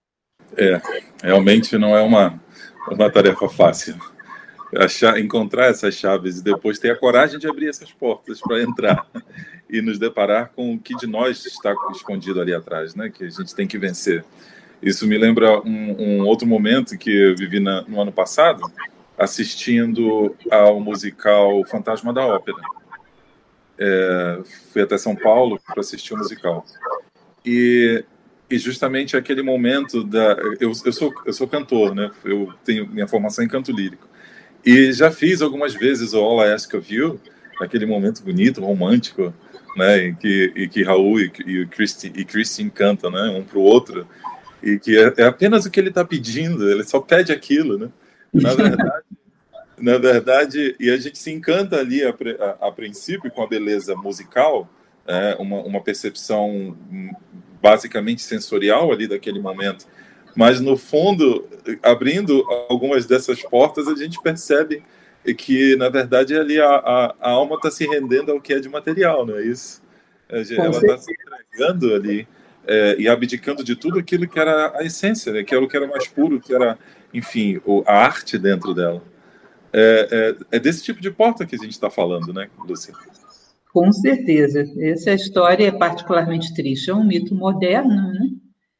É, realmente não é uma, uma tarefa fácil. Achar, encontrar essas chaves e depois ter a coragem de abrir essas portas para entrar e nos deparar com o que de nós está escondido ali atrás, né? Que a gente tem que vencer. Isso me lembra um, um outro momento que eu vivi na, no ano passado, assistindo ao musical Fantasma da Ópera. É, fui até São Paulo para assistir o musical. E, e justamente aquele momento da... Eu, eu, sou, eu sou cantor, né? Eu tenho minha formação em canto lírico. E já fiz algumas vezes o All I Ask of You, aquele momento bonito, romântico, né? Em que, em que Raul e, e, Christine, e Christine cantam, né? Um para o outro. E que é, é apenas o que ele está pedindo, ele só pede aquilo, né? Na verdade, na verdade, e a gente se encanta ali a, a, a princípio com a beleza musical, é, uma, uma percepção basicamente sensorial ali daquele momento, mas no fundo, abrindo algumas dessas portas, a gente percebe que, na verdade, ali a, a, a alma está se rendendo ao que é de material, não é isso? Ela está se entregando ali é, e abdicando de tudo aquilo que era a essência, né? Aquilo que era mais puro, que era, enfim, a arte dentro dela. É, é, é desse tipo de porta que a gente está falando, né, Lúcia? Com certeza. Essa história é particularmente triste. É um mito moderno, né?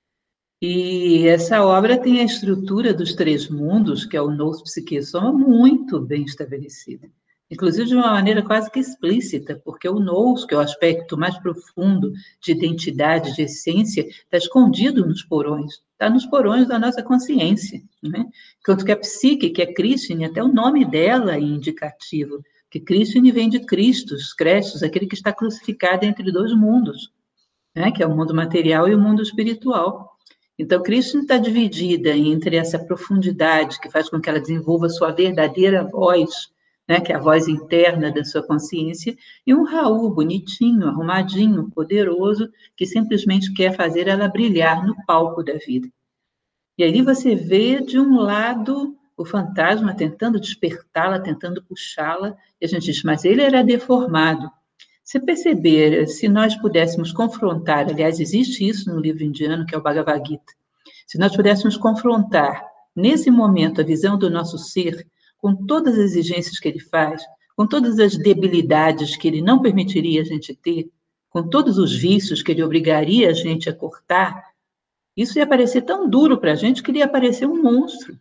E essa obra tem a estrutura dos três mundos, que é o Nous Psique Soma, muito bem estabelecida. inclusive de uma maneira quase que explícita, porque o nous, que é o aspecto mais profundo de identidade, de essência, está escondido nos porões, está nos porões da nossa consciência, né? Enquanto que a psique, que é Krishna, até o nome dela é indicativo, que Krishna vem de Christus, Crestus, aquele que está crucificado entre dois mundos, né? Que é o mundo material e o mundo espiritual. Então, Krishna está dividida entre essa profundidade que faz com que ela desenvolva sua verdadeira voz, né, que é a voz interna da sua consciência, e um Raul bonitinho, arrumadinho, poderoso, que simplesmente quer fazer ela brilhar no palco da vida. E ali você vê, de um lado, o fantasma tentando despertá-la, tentando puxá-la, e a gente diz, mas ele era deformado. Se perceber, se nós pudéssemos confrontar, aliás, existe isso no livro indiano, que é o Bhagavad Gita, se nós pudéssemos confrontar, nesse momento, a visão do nosso ser, com todas as exigências que ele faz, com todas as debilidades que ele não permitiria a gente ter, com todos os vícios que ele obrigaria a gente a cortar, isso ia parecer tão duro para a gente que ele ia parecer um monstro.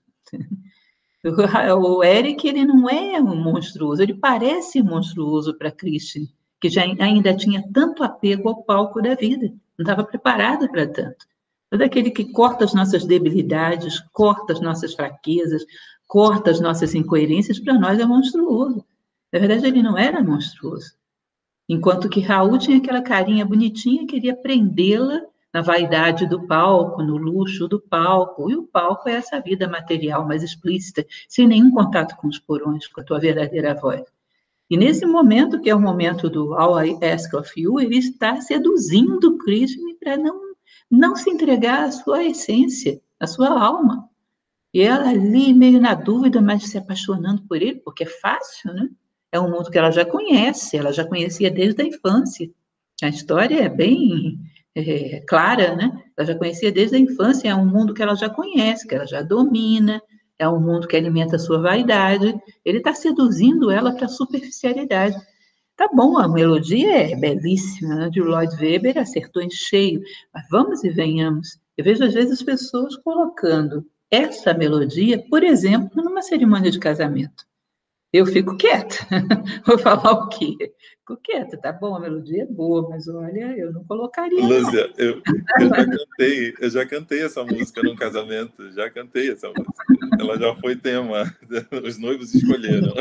O Eric, ele não é um monstruoso, ele parece monstruoso para Krishna, que já ainda tinha tanto apego ao palco da vida, não estava preparado para tanto. É daquele que corta as nossas debilidades, corta as nossas fraquezas, corta as nossas incoerências, para nós é monstruoso. Na verdade, ele não era monstruoso. Enquanto que Raul tinha aquela carinha bonitinha, queria prendê-la na vaidade do palco, no luxo do palco. E o palco é essa vida material mais explícita, sem nenhum contato com os porões, com a tua verdadeira voz. E nesse momento, que é o momento do All I Ask of You, ele está seduzindo Krishna para não, não se entregar à sua essência, à sua alma. E ela ali, meio na dúvida, mas se apaixonando por ele, porque é fácil, né? É um mundo que ela já conhece, ela já conhecia desde a infância. A história é bem é, clara, né? Ela já conhecia desde a infância, é um mundo que ela já conhece, que ela já domina, é um mundo que alimenta a sua vaidade. Ele está seduzindo ela para a superficialidade. Tá bom, a melodia é belíssima, né? De Lloyd Webber acertou em cheio, mas vamos e venhamos. Eu vejo, às vezes, as pessoas colocando essa melodia, por exemplo, numa cerimônia de casamento. Eu fico quieta. Vou falar o quê? Fico quieta, tá bom, a melodia é boa, mas olha, eu não colocaria. Lúcia, eu, eu já cantei, eu já cantei essa música num casamento, já cantei essa música. Ela já foi tema, os noivos escolheram.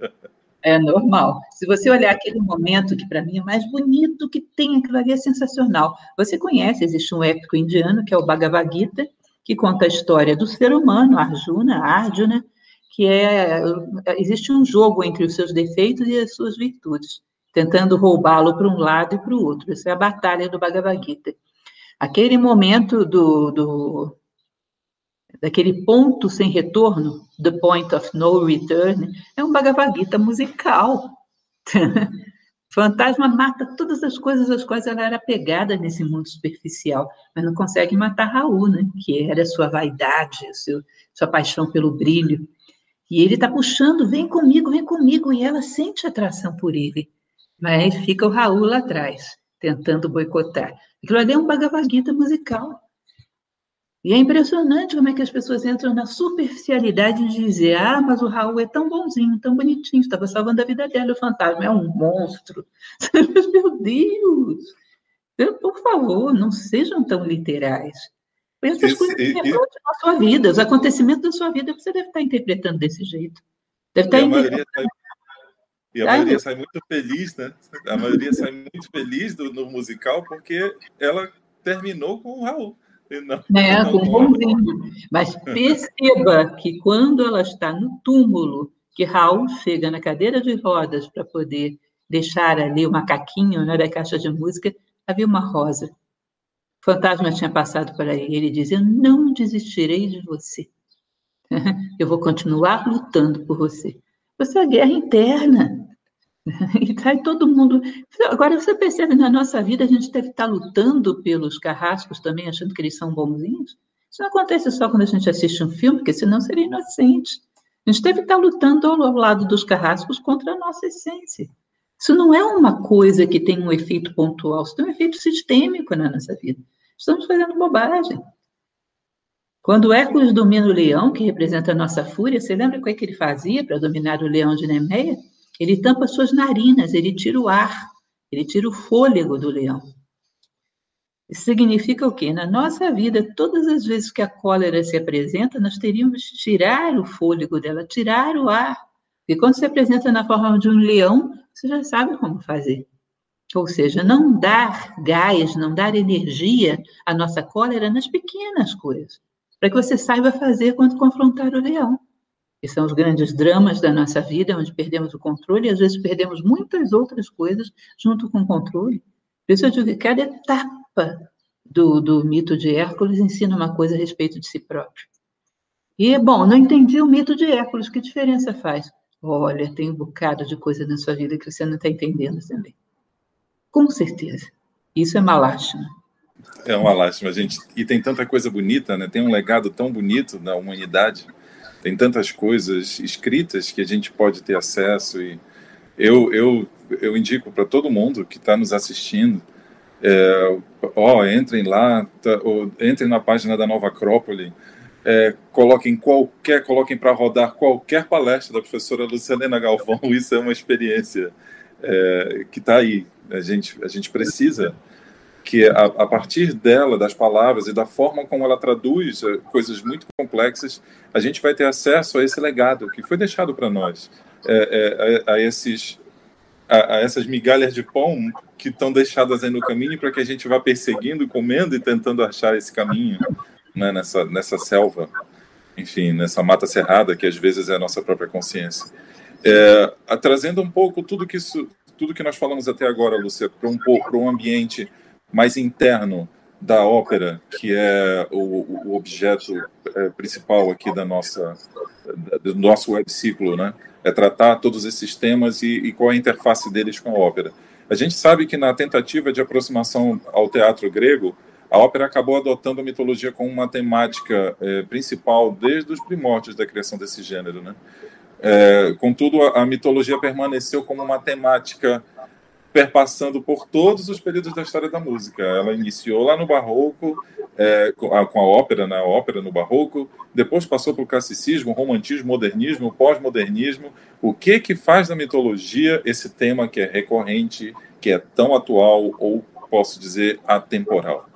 É normal. Se você olhar aquele momento que para mim é mais bonito que tem, aquilo ali é sensacional. Você conhece, existe um épico indiano que é o Bhagavad Gita, que conta a história do ser humano, Arjuna, Arjuna, que é, existe um jogo entre os seus defeitos e as suas virtudes, tentando roubá-lo para um lado e para o outro. Essa é a batalha do Bhagavad Gita. Aquele momento do, do, daquele ponto sem retorno, the point of no return, é um Bhagavad Gita musical. Fantasma mata todas as coisas às quais ela era apegada nesse mundo superficial, mas não consegue matar Raul, né? Que era a sua vaidade, a seu, sua paixão pelo brilho. E ele está puxando, vem comigo, vem comigo, e ela sente atração por ele. Mas fica o Raul lá atrás, tentando boicotar. Aquilo ali é um Bhagavad Gita musical. E é impressionante como é que as pessoas entram na superficialidade de dizer, ah, mas o Raul é tão bonzinho, tão bonitinho, estava salvando a vida dela, o fantasma é um monstro. Meu Deus! Por favor, não sejam tão literais. Essas Esse, coisas que e, refletem na sua vida, os acontecimentos da sua vida, você deve estar interpretando desse jeito. Deve estar e a maioria sai, e a Ai, maioria sai muito feliz, né? A maioria sai muito feliz do, no musical porque ela terminou com o Raul. Não, né, não com um com bonzinho. Mas perceba que quando ela está no túmulo, que Raul chega na cadeira de rodas para poder deixar ali o macaquinho, né, da caixa de música, havia uma rosa. O fantasma tinha passado por aí. Ele diz, eu não desistirei de você. Eu vou continuar lutando por você. Você é a guerra interna. E sai todo mundo... Agora, você percebe, na nossa vida, a gente deve estar lutando pelos carrascos também, achando que eles são bonzinhos. Isso não acontece só quando a gente assiste um filme, porque senão seria inocente. A gente deve estar lutando ao lado dos carrascos contra a nossa essência. Isso não é uma coisa que tem um efeito pontual, isso tem um efeito sistêmico na nossa vida. Estamos fazendo bobagem. Quando Hércules domina o leão, que representa a nossa fúria, você lembra o que ele fazia para dominar o leão de Nemeia? Ele tampa suas narinas, ele tira o ar, ele tira o fôlego do leão. Isso significa o quê? Na nossa vida, todas as vezes que a cólera se apresenta, nós teríamos que tirar o fôlego dela, tirar o ar. E quando se apresenta na forma de um leão, você já sabe como fazer. Ou seja, não dar gás, não dar energia à nossa cólera nas pequenas coisas, para que você saiba fazer quando confrontar o leão. Que são os grandes dramas da nossa vida, onde perdemos o controle e às vezes perdemos muitas outras coisas junto com o controle. Por isso eu digo que cada etapa do, do mito de Hércules ensina uma coisa a respeito de si próprio. E, bom, não entendi o mito de Hércules, que diferença faz? Olha, tem um bocado de coisa na sua vida que você não está entendendo também. Com certeza. Isso é uma lástima. É uma lástima, gente. E tem tanta coisa bonita, né? Tem um legado tão bonito na humanidade. Tem tantas coisas escritas que a gente pode ter acesso. E eu, eu, eu indico para todo mundo que está nos assistindo, é, ó, entrem lá, tá, ou, entrem na página da Nova Acrópole, é, coloquem qualquer, coloquem para rodar qualquer palestra da professora Lucilena Galvão. Isso é uma experiência é, que está aí. A gente, a gente precisa que, a, a partir dela, das palavras e da forma como ela traduz coisas muito complexas, a gente vai ter acesso a esse legado que foi deixado para nós, é, é, a, a, esses, a, a essas migalhas de pão que estão deixadas aí no caminho para que a gente vá perseguindo, comendo e tentando achar esse caminho, né, nessa, nessa selva, enfim, nessa mata cerrada que às vezes é a nossa própria consciência. É, a, trazendo um pouco tudo que isso... tudo que nós falamos até agora, Lúcia, para um, para um ambiente mais interno da ópera, que é o, o objeto é, principal aqui da nossa, do nosso webciclo, né? É tratar todos esses temas e, e qual é a interface deles com a ópera. A gente sabe que na tentativa de aproximação ao teatro grego, a ópera acabou adotando a mitologia como uma temática é, principal desde os primórdios da criação desse gênero, né? É, contudo, a, a mitologia permaneceu como uma temática perpassando por todos os períodos da história da música. Ela iniciou lá no Barroco, é, com, a, com a ópera, na ópera no Barroco, depois passou para o classicismo, romantismo, modernismo, pós-modernismo. O que que faz da mitologia esse tema que é recorrente, que é tão atual, ou posso dizer, atemporal?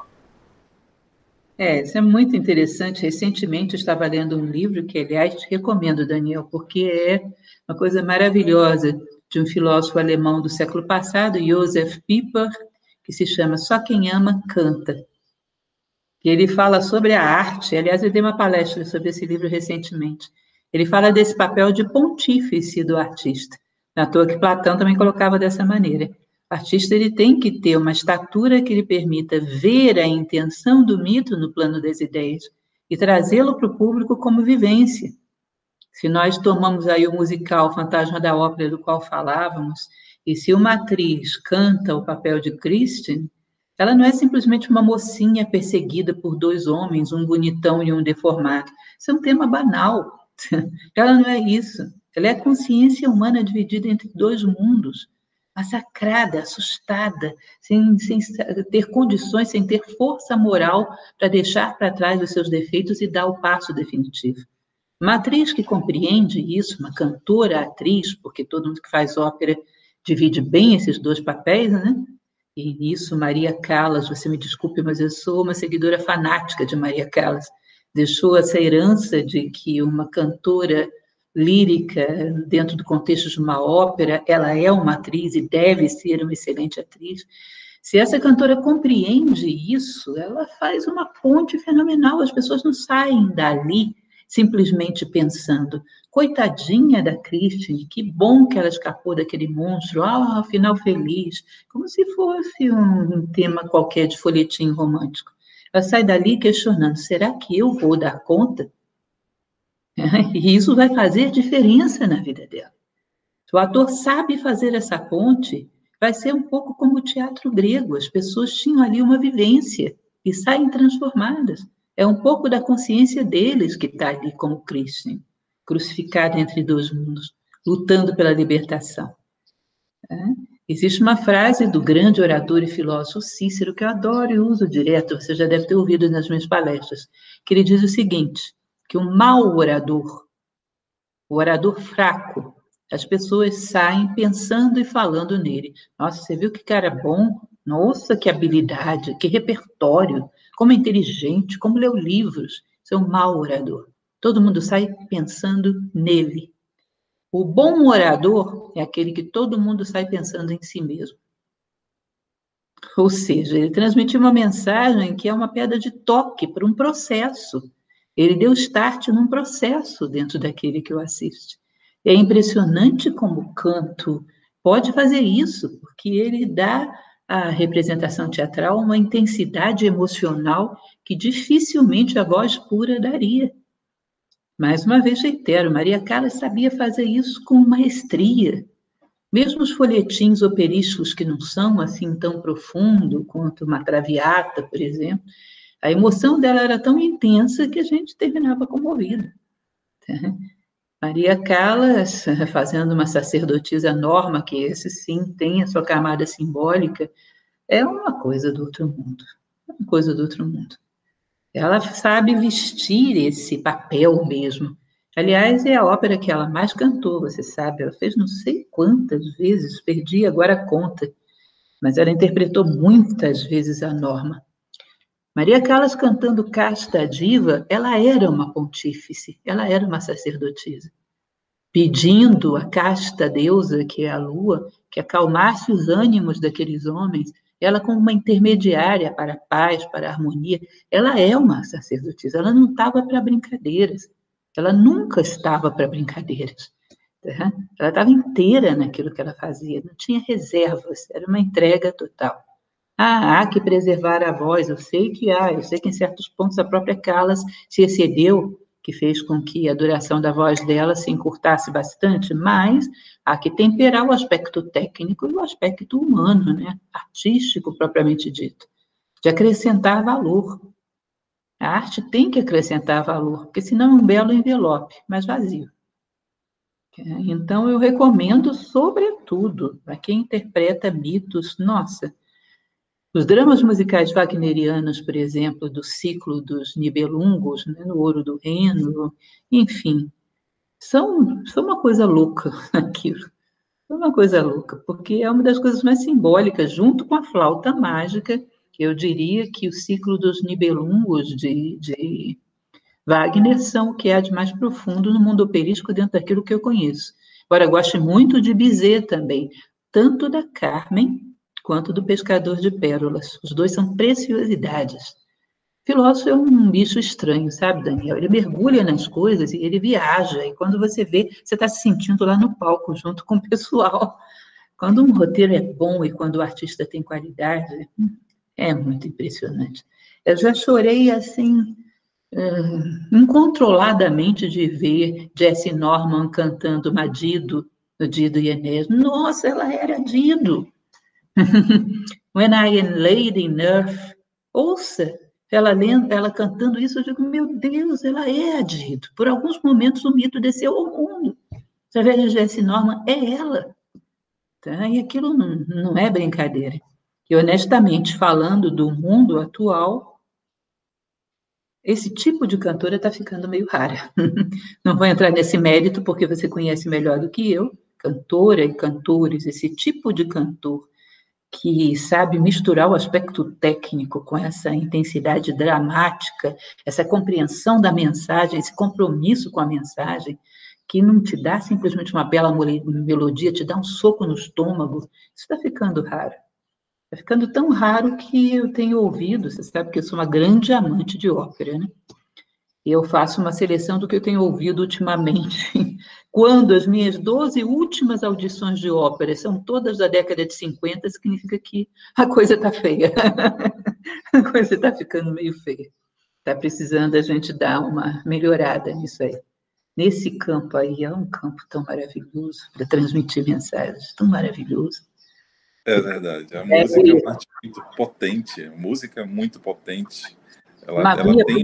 É, isso é muito interessante. Recentemente eu estava lendo um livro que, aliás, te recomendo, Daniel, porque é uma coisa maravilhosa, de um filósofo alemão do século passado, Josef Pieper, que se chama Só Quem Ama, Canta. E ele fala sobre a arte. Aliás, eu dei uma palestra sobre esse livro recentemente. Ele fala desse papel de pontífice do artista. Na toa que Platão também colocava dessa maneira. O artista ele tem que ter uma estatura que lhe permita ver a intenção do mito no plano das ideias e trazê-lo para o público como vivência. Se nós tomamos aí o musical Fantasma da Ópera, do qual falávamos, e se uma atriz canta o papel de Christine, ela não é simplesmente uma mocinha perseguida por dois homens, um bonitão e um deformado. Isso é um tema banal. Ela não é isso. Ela é a consciência humana dividida entre dois mundos, massacrada, assustada, sem, sem ter condições, sem ter força moral para deixar para trás os seus defeitos e dar o passo definitivo. Uma atriz que compreende isso, uma cantora, atriz, porque todo mundo que faz ópera divide bem esses dois papéis, né? E nisso, Maria Callas, você me desculpe, mas eu sou uma seguidora fanática de Maria Callas, deixou essa herança de que uma cantora lírica, dentro do contexto de uma ópera, ela é uma atriz e deve ser uma excelente atriz. Se essa cantora compreende isso, ela faz uma ponte fenomenal, as pessoas não saem dali simplesmente pensando, coitadinha da Christine, que bom que ela escapou daquele monstro, ah, final feliz, como se fosse um tema qualquer de folhetim romântico. Ela sai dali questionando, será que eu vou dar conta? E isso vai fazer diferença na vida dela. Se o ator sabe fazer essa ponte, vai ser um pouco como o teatro grego, as pessoas tinham ali uma vivência e saem transformadas. É um pouco da consciência deles que está ali como Christine, crucificada entre dois mundos, lutando pela libertação. É? Existe uma frase do grande orador e filósofo Cícero, que eu adoro e uso direto, você já deve ter ouvido nas minhas palestras, que ele diz o seguinte, que o mau orador, o orador fraco, as pessoas saem pensando e falando nele. Nossa, você viu que cara bom? Nossa, que habilidade, que repertório, como é inteligente, como leu livros. Isso é um mau orador. Todo mundo sai pensando nele. O bom orador é aquele que todo mundo sai pensando em si mesmo. Ou seja, ele transmitiu uma mensagem que é uma pedra de toque para um processo. Ele deu start num processo dentro daquele que o assiste. É impressionante como o canto pode fazer isso, porque ele dá à representação teatral uma intensidade emocional que dificilmente a voz pura daria. Mais uma vez, reitero, Maria Callas sabia fazer isso com maestria. Mesmo os folhetins operísticos que não são assim tão profundo quanto uma Traviata, por exemplo, a emoção dela era tão intensa que a gente terminava comovido. Maria Callas, fazendo uma sacerdotisa Norma, que esse sim tem a sua camada simbólica, é uma coisa do outro mundo. É uma coisa do outro mundo. Ela sabe vestir esse papel mesmo. Aliás, é a ópera que ela mais cantou, você sabe. Ela fez não sei quantas vezes, perdi agora a conta. Mas ela interpretou muitas vezes a Norma. Maria Callas cantando Casta Diva, ela era uma pontífice, ela era uma sacerdotisa, pedindo à casta deusa, que é a lua, que acalmasse os ânimos daqueles homens, ela como uma intermediária para a paz, para a harmonia. Ela é uma sacerdotisa, ela não estava para brincadeiras, ela nunca estava para brincadeiras. Tá? Ela estava inteira naquilo que ela fazia, não tinha reservas, era uma entrega total. Ah, há que preservar a voz, eu sei que há, eu sei que em certos pontos a própria Callas se excedeu, que fez com que a duração da voz dela se encurtasse bastante, mas há que temperar o aspecto técnico e o aspecto humano, né? Artístico propriamente dito, de acrescentar valor. A arte tem que acrescentar valor, porque senão é um belo envelope, mas vazio. Então eu recomendo, sobretudo, para quem interpreta mitos, nossa, os dramas musicais wagnerianos, por exemplo, do ciclo dos Nibelungos, né, no Ouro do Reno, enfim, são, são uma coisa louca aquilo. É uma coisa louca, porque é uma das coisas mais simbólicas, junto com a flauta mágica, que eu diria que o ciclo dos Nibelungos de, de Wagner são o que há de mais profundo no mundo operístico dentro daquilo que eu conheço. Agora, eu gosto muito de Bizet também, tanto da Carmen quanto do Pescador de Pérolas. Os dois são preciosidades. Filósofo é um bicho estranho, sabe, Daniel? Ele mergulha nas coisas e ele viaja. E quando você vê, você está se sentindo lá no palco, junto com o pessoal. Quando um roteiro é bom e quando o artista tem qualidade, é muito impressionante. Eu já chorei, assim, incontroladamente de ver Jessie Norman cantando Madido, no Dido e Enéas. Nossa, ela era Dido! When I am laid in earth, ouça, ela, lendo, ela cantando isso, eu digo, meu Deus, ela é a Dido. Por alguns momentos o mito desceu ao mundo. Você vê a Jessie Norman, é ela. Tá? E aquilo não, não é brincadeira. E honestamente, falando do mundo atual, esse tipo de cantora está ficando meio rara. Não vou entrar nesse mérito, porque você conhece melhor do que eu, cantora e cantores, esse tipo de cantor que sabe misturar o aspecto técnico com essa intensidade dramática, essa compreensão da mensagem, esse compromisso com a mensagem, que não te dá simplesmente uma bela melodia, te dá um soco no estômago. Isso está ficando raro. Está ficando tão raro que eu tenho ouvido, você sabe que eu sou uma grande amante de ópera, né? E eu faço uma seleção do que eu tenho ouvido ultimamente. Quando as minhas doze últimas audições de ópera são todas da década de cinquenta, significa que a coisa está feia. A coisa está ficando meio feia. Está precisando a gente dar uma melhorada nisso aí. Nesse campo aí, é um campo tão maravilhoso para transmitir mensagens, tão maravilhoso. É verdade. A é música é uma arte muito potente. A música é muito potente. Ela, ela tem...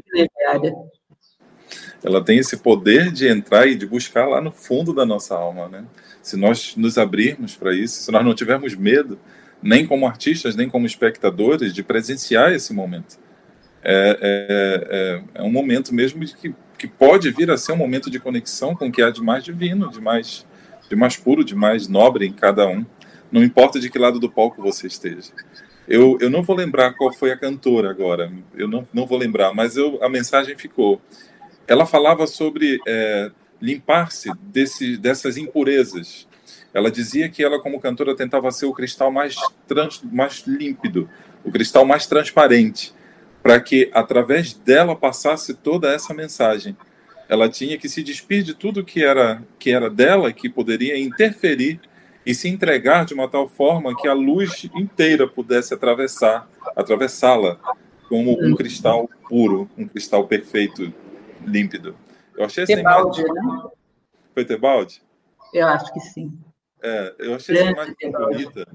Ela tem esse poder de entrar e de buscar lá no fundo da nossa alma, né? Se nós nos abrirmos para isso, se nós não tivermos medo, nem como artistas, nem como espectadores, de presenciar esse momento. É, é, é, é um momento mesmo que, que pode vir a ser um momento de conexão com o que há de mais divino, de mais, de mais puro, de mais nobre em cada um, não importa de que lado do palco você esteja. Eu, eu não vou lembrar qual foi a cantora agora, eu não, não vou lembrar, mas eu, a mensagem ficou. Ela falava sobre é, limpar-se desse, dessas impurezas. Ela dizia que ela, como cantora, tentava ser o cristal mais, trans, mais límpido, o cristal mais transparente, para que, através dela, passasse toda essa mensagem. Ela tinha que se despir de tudo que era, que era dela, que poderia interferir e se entregar de uma tal forma que a luz inteira pudesse atravessar, atravessá-la como um cristal puro, um cristal perfeito, límpido. Eu achei essa Tebaldi, imagem... né? Foi Tebaldi? Eu acho que sim. É, eu achei essa imagem tão bonita.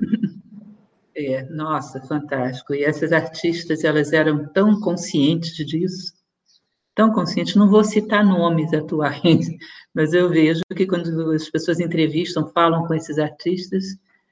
É, nossa, fantástico. E essas artistas, elas eram tão conscientes disso, tão conscientes, não vou citar nomes atuais, mas eu vejo que quando as pessoas entrevistam, falam com esses artistas,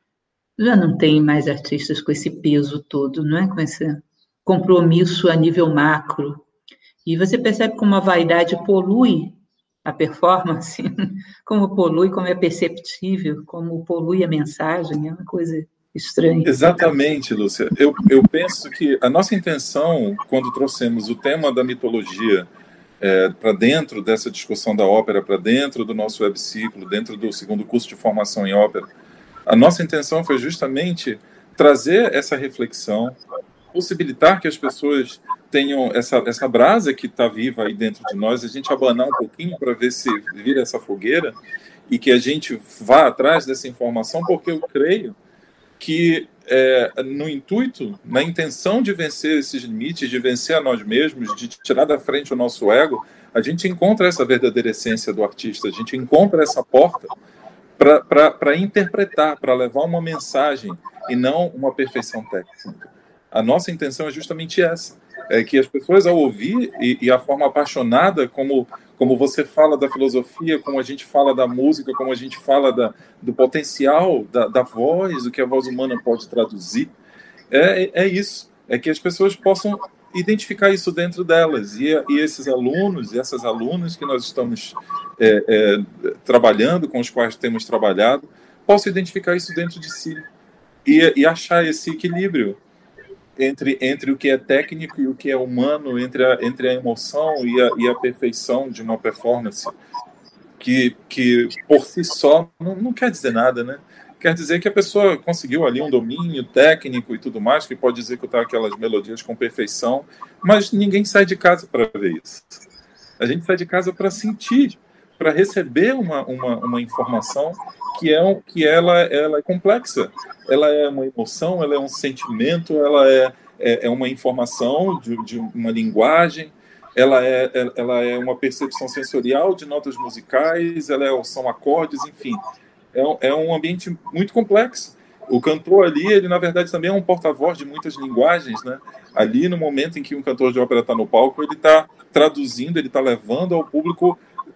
já não tem mais artistas com esse peso todo, não é? Com esse compromisso a nível macro. E você percebe como a vaidade polui a performance, como polui, como é perceptível, como polui a mensagem, é uma coisa estranha. Exatamente, Lúcia. Eu, eu penso que a nossa intenção, quando trouxemos o tema da mitologia é, para dentro dessa discussão da ópera, para dentro do nosso webciclo, dentro do segundo curso de formação em ópera, a nossa intenção foi justamente trazer essa reflexão, possibilitar que as pessoas tenham essa, essa brasa que está viva aí dentro de nós, a gente abanar um pouquinho para ver se vira essa fogueira e que a gente vá atrás dessa informação, porque eu creio que é, no intuito, na intenção de vencer esses limites, de vencer a nós mesmos, de tirar da frente o nosso ego, a gente encontra essa verdadeira essência do artista, a gente encontra essa porta para interpretar, para levar uma mensagem e não uma perfeição técnica. A nossa intenção é justamente essa, é que as pessoas, ao ouvir, e, e a forma apaixonada como, como você fala da filosofia, como a gente fala da música, como a gente fala da, do potencial da, da voz, o que a voz humana pode traduzir, é, é isso, é que as pessoas possam identificar isso dentro delas, e, e esses alunos e essas alunas que nós estamos é, é, trabalhando, com os quais temos trabalhado, possam identificar isso dentro de si, e, e achar esse equilíbrio Entre, entre o que é técnico e o que é humano, entre a, entre a emoção e a, e a perfeição de uma performance, que, que por si só não, não quer dizer nada, né? Quer dizer que a pessoa conseguiu ali um domínio técnico e tudo mais, que pode executar aquelas melodias com perfeição, mas ninguém sai de casa para ver isso. A gente sai de casa para sentir, para receber uma, uma, uma informação que, é, que ela, ela é complexa. Ela é uma emoção, ela é um sentimento, ela é, é, é uma informação de, de uma linguagem, ela é, ela é uma percepção sensorial de notas musicais, ela é, são acordes, enfim. É, é um ambiente muito complexo. O cantor ali, ele na verdade também é um porta-voz de muitas linguagens, né? Ali, no momento em que um cantor de ópera está no palco, ele está traduzindo, ele está levando ao público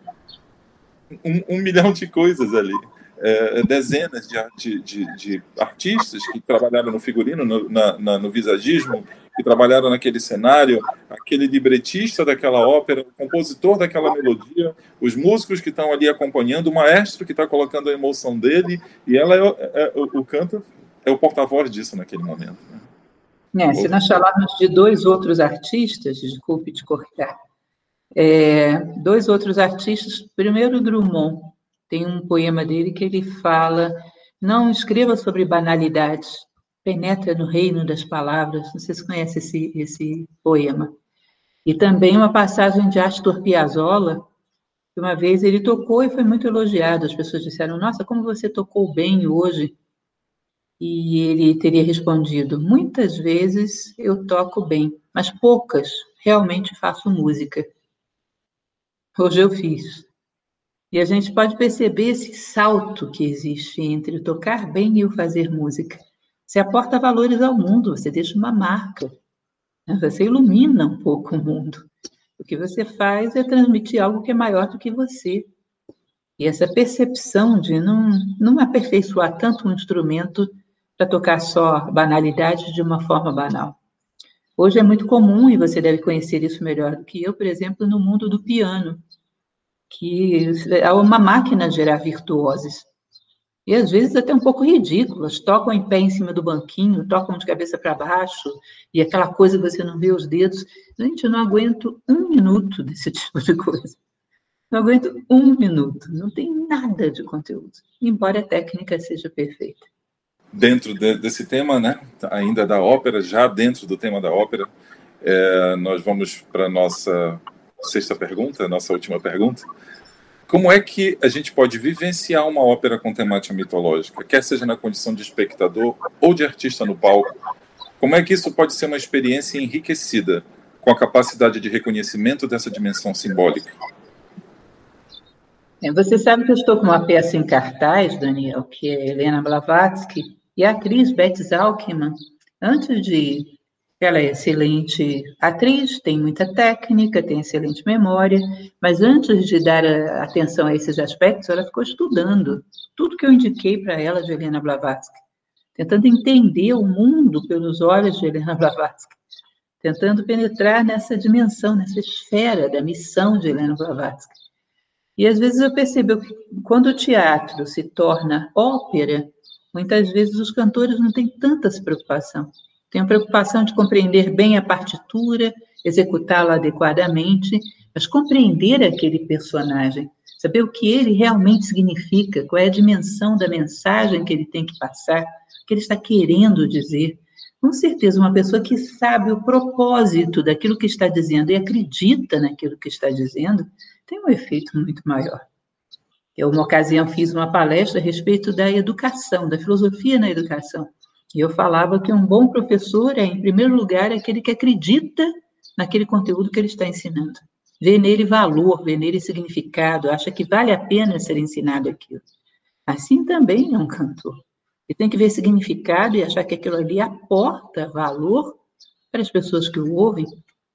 um, um milhão de coisas ali. É, dezenas de, de, de artistas que trabalharam no figurino, no, na, na, no visagismo, que trabalharam naquele cenário, aquele libretista daquela ópera, o compositor daquela melodia, os músicos que estão ali acompanhando, o maestro que está colocando a emoção dele, e ela é, é, o, o canto é o porta-voz disso naquele momento. Né? É, se nós falarmos de dois outros artistas, desculpe te cortar, é, dois outros artistas, primeiro Drummond, tem um poema dele que ele fala: não escreva sobre banalidades, penetra no reino das palavras. Não sei se conhece esse, esse poema. E também uma passagem de Astor Piazzolla, que uma vez ele tocou e foi muito elogiado. As pessoas disseram: nossa, como você tocou bem hoje. E ele teria respondido: muitas vezes eu toco bem, mas poucas realmente faço música. Hoje eu fiz. E a gente pode perceber esse salto que existe entre o tocar bem e o fazer música. Você aporta valores ao mundo, você deixa uma marca, né? Você ilumina um pouco o mundo. O que você faz é transmitir algo que é maior do que você. E essa percepção de não, não aperfeiçoar tanto um instrumento para tocar só banalidades de uma forma banal. Hoje é muito comum, e você deve conhecer isso melhor do que eu, por exemplo, no mundo do piano, que é uma máquina de gerar virtuoses. E, às vezes, até um pouco ridículas. Tocam em pé em cima do banquinho, tocam de cabeça para baixo, e aquela coisa que você não vê os dedos. Gente, eu não aguento um minuto desse tipo de coisa. Não aguento um minuto. Não tem nada de conteúdo, embora a técnica seja perfeita. Dentro de, desse tema, né, ainda da ópera, já dentro do tema da ópera, é, nós vamos para a nossa sexta pergunta, nossa última pergunta. Como é que a gente pode vivenciar uma ópera com temática mitológica, quer seja na condição de espectador ou de artista no palco? Como é que isso pode ser uma experiência enriquecida com a capacidade de reconhecimento dessa dimensão simbólica? Você sabe que eu estou com uma peça em cartaz, Daniel, que é Helena Blavatsky, e a atriz Beth Zalkman, antes de... Ela é excelente atriz, tem muita técnica, tem excelente memória, mas antes de dar atenção a esses aspectos, ela ficou estudando tudo que eu indiquei para ela de Helena Blavatsky, tentando entender o mundo pelos olhos de Helena Blavatsky, tentando penetrar nessa dimensão, nessa esfera da missão de Helena Blavatsky. E, às vezes, eu percebo que, quando o teatro se torna ópera, muitas vezes os cantores não têm tanta preocupação. Tem a preocupação de compreender bem a partitura, executá-la adequadamente, mas compreender aquele personagem, saber o que ele realmente significa, qual é a dimensão da mensagem que ele tem que passar, o que ele está querendo dizer. Com certeza, uma pessoa que sabe o propósito daquilo que está dizendo e acredita naquilo que está dizendo, tem um efeito muito maior. Eu, uma ocasião, fiz uma palestra a respeito da educação, da filosofia na educação. E eu falava que um bom professor é, em primeiro lugar, aquele que acredita naquele conteúdo que ele está ensinando. Vê nele valor, vê nele significado, acha que vale a pena ser ensinado aquilo. Assim também é um cantor. Ele tem que ver significado e achar que aquilo ali aporta valor para as pessoas que o ouvem.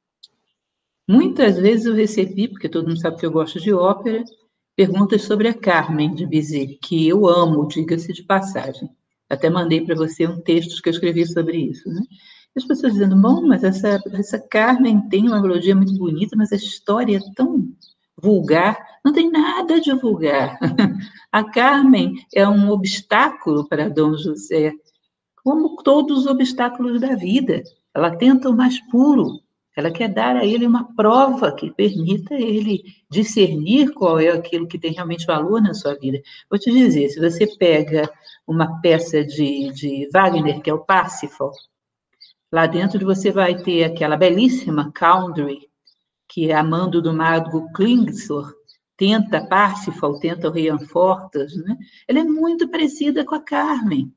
Muitas vezes eu recebi, porque todo mundo sabe que eu gosto de ópera, perguntas sobre a Carmen de Bizet, que eu amo, diga-se de passagem. Até mandei para você um texto que eu escrevi sobre isso, né? As pessoas dizendo, bom, mas essa, essa Carmen tem uma melodia muito bonita, mas a história é tão vulgar. Não tem nada de vulgar. A Carmen é um obstáculo para Dom José, como todos os obstáculos da vida. Ela tenta o mais puro. Ela quer dar a ele uma prova que permita ele discernir qual é aquilo que tem realmente valor na sua vida. Vou te dizer, se você pega uma peça de, de Wagner, que é o Parsifal, lá dentro você vai ter aquela belíssima Country, que Amando do Mago Klingsor tenta, Parsifal tenta o Rianfortas, né? Ela é muito parecida com a Carmen.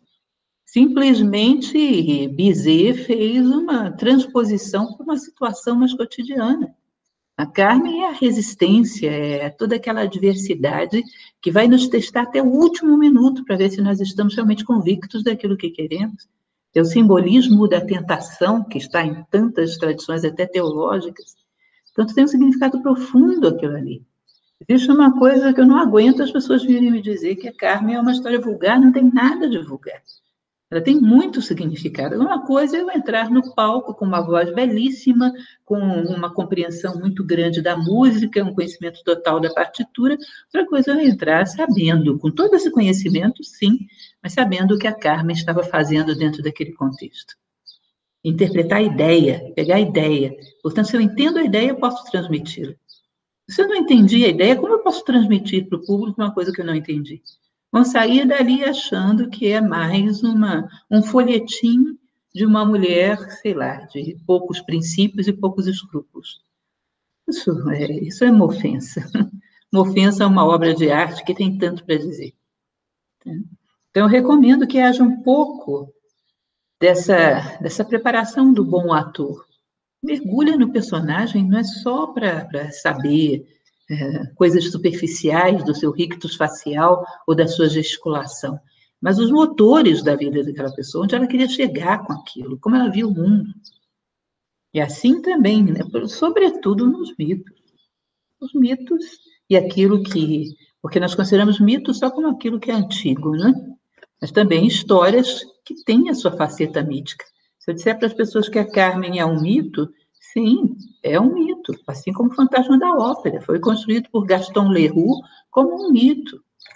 Simplesmente, Bizet fez uma transposição para uma situação mais cotidiana. A Carmen é a resistência, é toda aquela adversidade que vai nos testar até o último minuto para ver se nós estamos realmente convictos daquilo que queremos. É o simbolismo da tentação, que está em tantas tradições até teológicas. Então, tem um significado profundo aquilo ali. Existe uma coisa que eu não aguento as pessoas virem me dizer, que a Carmen é uma história vulgar, não tem nada de vulgar. Ela tem muito significado. Uma coisa é eu entrar no palco com uma voz belíssima, com uma compreensão muito grande da música, um conhecimento total da partitura. Outra coisa é eu entrar sabendo, com todo esse conhecimento, sim, mas sabendo o que a Carmen estava fazendo dentro daquele contexto. Interpretar a ideia, pegar a ideia. Portanto, se eu entendo a ideia, eu posso transmiti-la. Se eu não entendi a ideia, como eu posso transmitir para o público uma coisa que eu não entendi? Vão sair dali achando que é mais uma, um folhetim de uma mulher, sei lá, de poucos princípios e poucos escrúpulos. Isso é, isso é uma ofensa. Uma ofensa a uma obra de arte que tem tanto para dizer. Então, eu recomendo que haja um pouco dessa, dessa preparação do bom ator. Mergulha no personagem, não é só para saber... É, coisas superficiais do seu rictus facial ou da sua gesticulação, mas os motores da vida daquela pessoa, onde ela queria chegar com aquilo, como ela via o mundo. E assim também, né? Sobretudo nos mitos. Os mitos e aquilo que... Porque nós consideramos mitos só como aquilo que é antigo, né? Mas também histórias que têm a sua faceta mítica. Se eu disser para as pessoas que a Carmen é um mito, Sim, é um mito, assim como o Fantasma da Ópera. Foi construído por Gaston Leroux como um mito.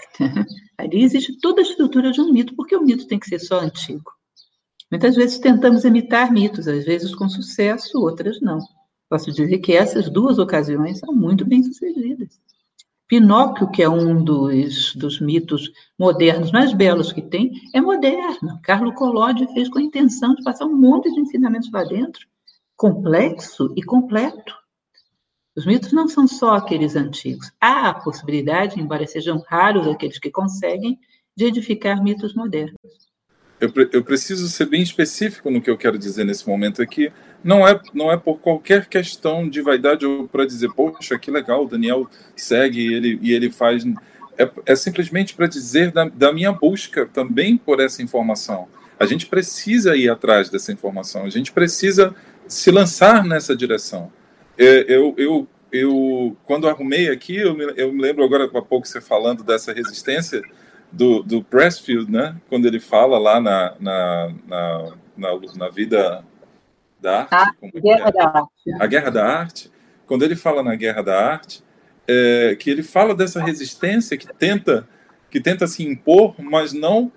Ali existe toda a estrutura de um mito, porque o mito tem que ser só antigo. Muitas vezes tentamos imitar mitos, às vezes com sucesso, outras não. Posso dizer que essas duas ocasiões são muito bem-sucedidas. Pinóquio, que é um dos, dos mitos modernos mais belos que tem, é moderno. Carlo Collodi fez com a intenção de passar um monte de ensinamentos lá dentro, complexo e completo. Os mitos não são só aqueles antigos. Há a possibilidade, embora sejam raros aqueles que conseguem, de edificar mitos modernos. Eu, eu preciso ser bem específico no que eu quero dizer nesse momento aqui. Não é, não é por qualquer questão de vaidade ou para dizer, poxa, que legal, o Daniel segue e ele, e ele faz... É, é simplesmente para dizer da, da minha busca também por essa informação. A gente precisa ir atrás dessa informação, a gente precisa se lançar nessa direção. Eu, eu, eu quando arrumei aqui, eu me, eu me lembro agora há pouco você falando dessa resistência do, do Pressfield, né? Quando ele fala lá na, na, na, na, na vida da arte. A como Guerra é? da Arte. A Guerra da Arte. Quando ele fala na Guerra da Arte, é, que ele fala dessa resistência que tenta, que tenta se impor, mas não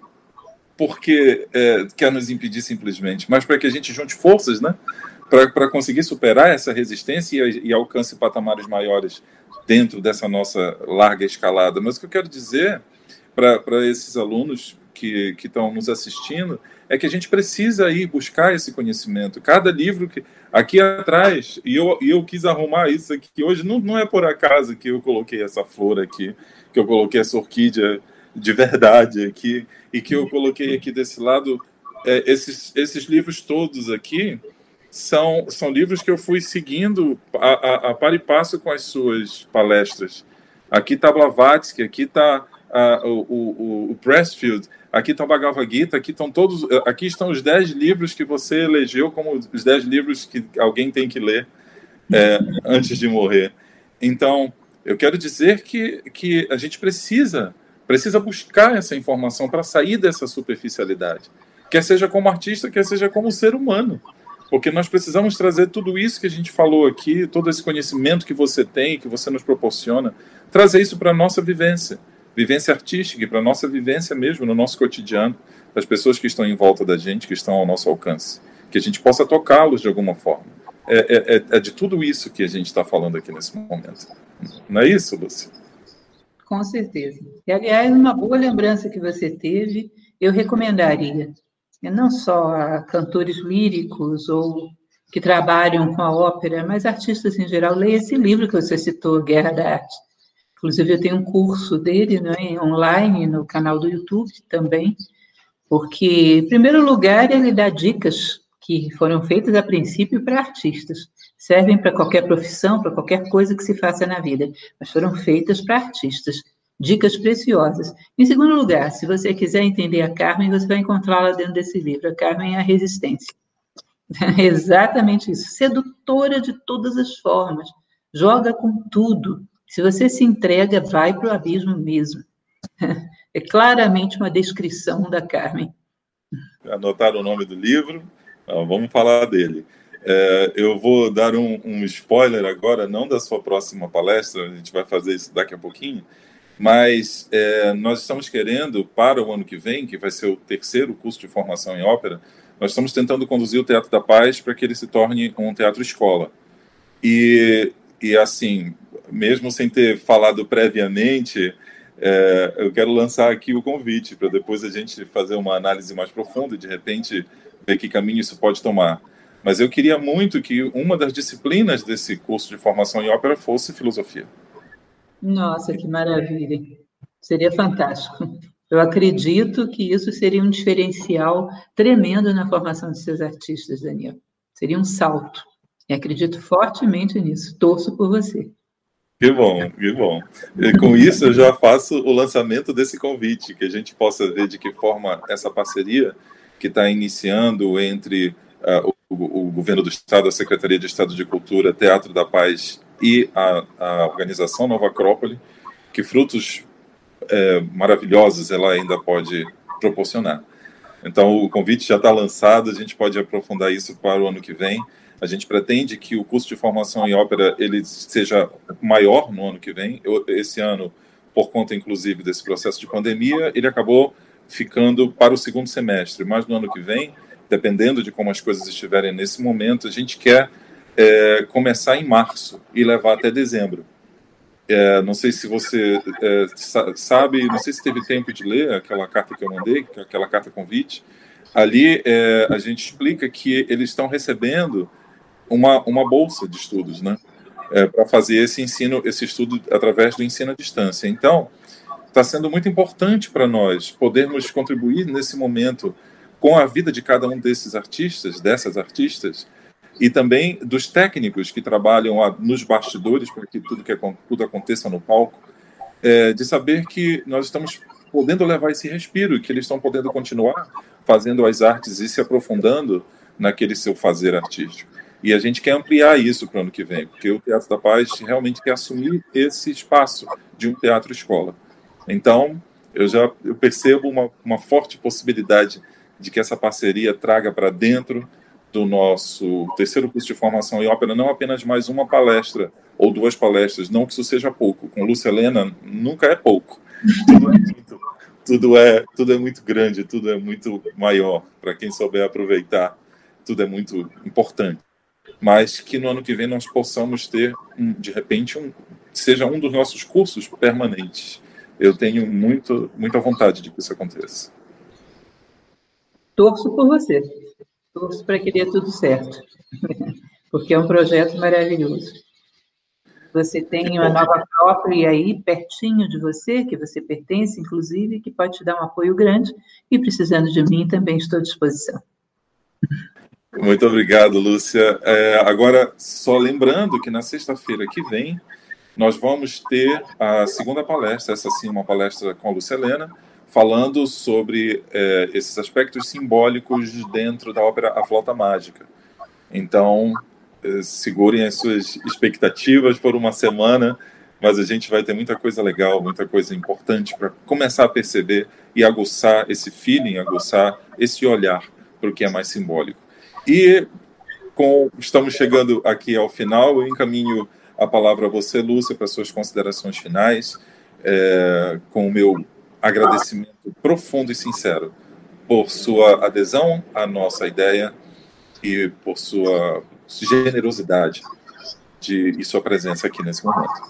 porque é, quer nos impedir simplesmente, mas para que a gente junte forças, né? Para conseguir superar essa resistência e, e alcance patamares maiores dentro dessa nossa larga escalada. Mas o que eu quero dizer para esses alunos que estão nos assistindo é que a gente precisa ir buscar esse conhecimento. Cada livro que aqui atrás, e eu, e eu quis arrumar isso aqui hoje, não, não é por acaso que eu coloquei essa flor aqui, que eu coloquei essa orquídea de verdade aqui, e que eu coloquei aqui desse lado, é, esses, esses livros todos aqui, São, são livros que eu fui seguindo a, a, a par e passo com as suas palestras. Aqui está Blavatsky, aqui está o, o, o Pressfield, aqui está o Bhagavad Gita, aqui estão todos, aqui estão os dez livros que você elegeu como os dez livros que alguém tem que ler é, antes de morrer. Então, eu quero dizer que, que a gente precisa, precisa buscar essa informação para sair dessa superficialidade, quer seja como artista, quer seja como ser humano. Porque nós precisamos trazer tudo isso que a gente falou aqui, todo esse conhecimento que você tem, que você nos proporciona, trazer isso para a nossa vivência, vivência artística e para a nossa vivência mesmo, no nosso cotidiano, das pessoas que estão em volta da gente, que estão ao nosso alcance, que a gente possa tocá-los de alguma forma. É, é, é de tudo isso que a gente está falando aqui nesse momento. Não é isso, Lúcia? Com certeza. E, aliás, uma boa lembrança que você teve, eu recomendaria. Não só a cantores líricos ou que trabalham com a ópera, mas artistas em geral. Leia esse livro que você citou, Guerra da Arte. Inclusive, eu tenho um curso dele, né, online no canal do YouTube também, porque, em primeiro lugar, ele dá dicas que foram feitas a princípio para artistas. Servem para qualquer profissão, para qualquer coisa que se faça na vida, mas foram feitas para artistas. Dicas preciosas. Em segundo lugar, se você quiser entender a Carmen, você vai encontrá-la dentro desse livro. A Carmen é a resistência. É exatamente isso. Sedutora de todas as formas. Joga com tudo. Se você se entrega, vai para o abismo mesmo. É claramente uma descrição da Carmen. Anotaram o nome do livro? Não, vamos falar dele. É, eu vou dar um, um spoiler agora, não da sua próxima palestra, a gente vai fazer isso daqui a pouquinho, mas é, nós estamos querendo, para o ano que vem, que vai ser o terceiro curso de formação em ópera, nós estamos tentando conduzir o Teatro da Paz para que ele se torne um teatro-escola. E, e, assim, mesmo sem ter falado previamente, é, eu quero lançar aqui o convite para depois a gente fazer uma análise mais profunda e, de repente, ver que caminho isso pode tomar. Mas eu queria muito que uma das disciplinas desse curso de formação em ópera fosse filosofia. Nossa, que maravilha. Seria fantástico. Eu acredito que isso seria um diferencial tremendo na formação de seus artistas, Daniel. Seria um salto. E acredito fortemente nisso. Torço por você. Que bom, que bom. E com isso eu já faço o lançamento desse convite, que a gente possa ver de que forma essa parceria que está iniciando entre uh, o, o Governo do Estado, a Secretaria de Estado de Cultura, Teatro da Paz e a, a organização Nova Acrópole, que frutos é, maravilhosos ela ainda pode proporcionar. Então, o convite já está lançado, a gente pode aprofundar isso para o ano que vem. A gente pretende que o curso de formação em ópera ele seja maior no ano que vem. Eu, esse ano, por conta, inclusive, desse processo de pandemia, ele acabou ficando para o segundo semestre. Mas no ano que vem, dependendo de como as coisas estiverem nesse momento, a gente quer é, começar em março e levar até dezembro. É, não sei se você é, sabe, não sei se teve tempo de ler aquela carta que eu mandei, aquela carta convite. Ali é, a gente explica que eles estão recebendo uma, uma bolsa de estudos, né, é, para fazer esse ensino, esse estudo através do ensino à distância. Então, está sendo muito importante para nós podermos contribuir nesse momento com a vida de cada um desses artistas, dessas artistas, e também dos técnicos que trabalham nos bastidores para que tudo, que tudo aconteça no palco, é, de saber que nós estamos podendo levar esse respiro e que eles estão podendo continuar fazendo as artes e se aprofundando naquele seu fazer artístico. E a gente quer ampliar isso para o ano que vem, porque o Teatro da Paz realmente quer assumir esse espaço de um teatro-escola. Então, eu já eu percebo uma, uma forte possibilidade de que essa parceria traga para dentro do nosso terceiro curso de formação em ópera não apenas mais uma palestra ou duas palestras, não que isso seja pouco. Com Lúcia Helena, nunca é pouco. Tudo é muito, tudo é, tudo é muito grande, tudo é muito maior. Para quem souber aproveitar, tudo é muito importante. Mas que no ano que vem nós possamos ter, um, de repente, um, seja um dos nossos cursos permanentes. Eu tenho muito, muita vontade de que isso aconteça. Torço por você. Torço para que dê tudo certo, porque é um projeto maravilhoso. Você tem uma nova própria aí, pertinho de você, que você pertence, inclusive, que pode te dar um apoio grande, e precisando de mim, também estou à disposição. Muito obrigado, Lúcia. É, agora, só lembrando que na sexta-feira que vem, nós vamos ter a segunda palestra, essa sim, uma palestra com a Lúcia Helena, falando sobre é, esses aspectos simbólicos dentro da ópera A Flauta Mágica. Então, é, segurem as suas expectativas por uma semana, mas a gente vai ter muita coisa legal, muita coisa importante para começar a perceber e aguçar esse feeling, aguçar esse olhar para o que é mais simbólico. E com, estamos chegando aqui ao final, eu encaminho a palavra a você, Lúcia, para suas considerações finais, é, com o meu agradecimento profundo e sincero por sua adesão à nossa ideia e por sua generosidade de, e sua presença aqui nesse momento.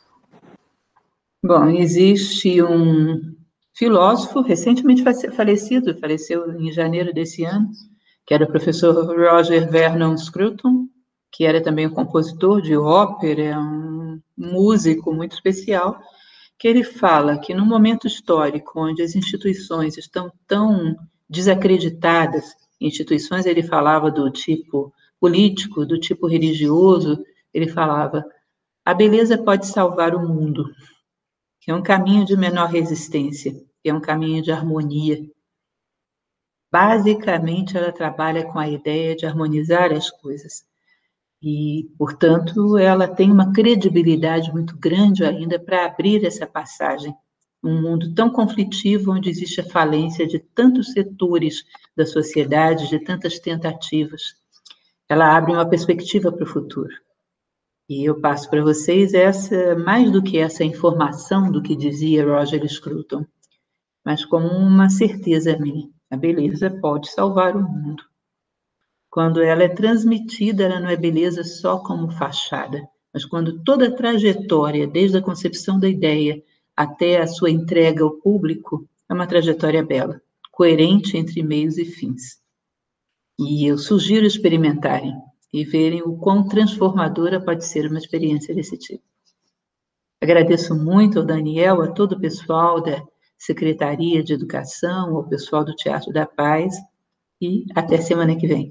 Bom, existe um filósofo recentemente falecido, faleceu em janeiro desse ano, que era o professor Roger Vernon Scruton, que era também um compositor de ópera, um músico muito especial, que ele fala que no momento histórico onde as instituições estão tão desacreditadas, instituições ele falava do tipo político, do tipo religioso, ele falava, a beleza pode salvar o mundo, que é um caminho de menor resistência, que é um caminho de harmonia. Basicamente, ela trabalha com a ideia de harmonizar as coisas. E, portanto, ela tem uma credibilidade muito grande ainda para abrir essa passagem. Um mundo tão conflitivo, onde existe a falência de tantos setores da sociedade, de tantas tentativas. Ela abre uma perspectiva para o futuro. E eu passo para vocês essa, mais do que essa informação do que dizia Roger Scruton, mas como uma certeza minha. A beleza pode salvar o mundo. Quando ela é transmitida, ela não é beleza só como fachada, mas quando toda a trajetória, desde a concepção da ideia até a sua entrega ao público, é uma trajetória bela, coerente entre meios e fins. E eu sugiro experimentarem e verem o quão transformadora pode ser uma experiência desse tipo. Agradeço muito ao Daniel, a todo o pessoal da Secretaria de Educação, ao pessoal do Teatro da Paz, e até semana que vem.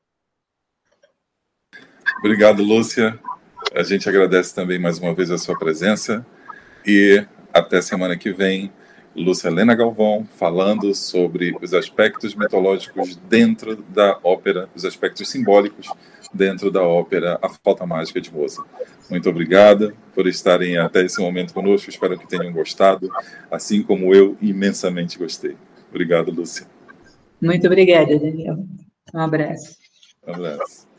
Obrigado, Lúcia. A gente agradece também mais uma vez a sua presença e até semana que vem, Lúcia Helena Galvão falando sobre os aspectos mitológicos dentro da ópera, os aspectos simbólicos dentro da ópera A Flauta Mágica de Mozart. Muito obrigado por estarem até esse momento conosco, espero que tenham gostado, assim como eu imensamente gostei. Obrigado, Lúcia. Muito obrigada, Daniel. Um abraço. Um abraço.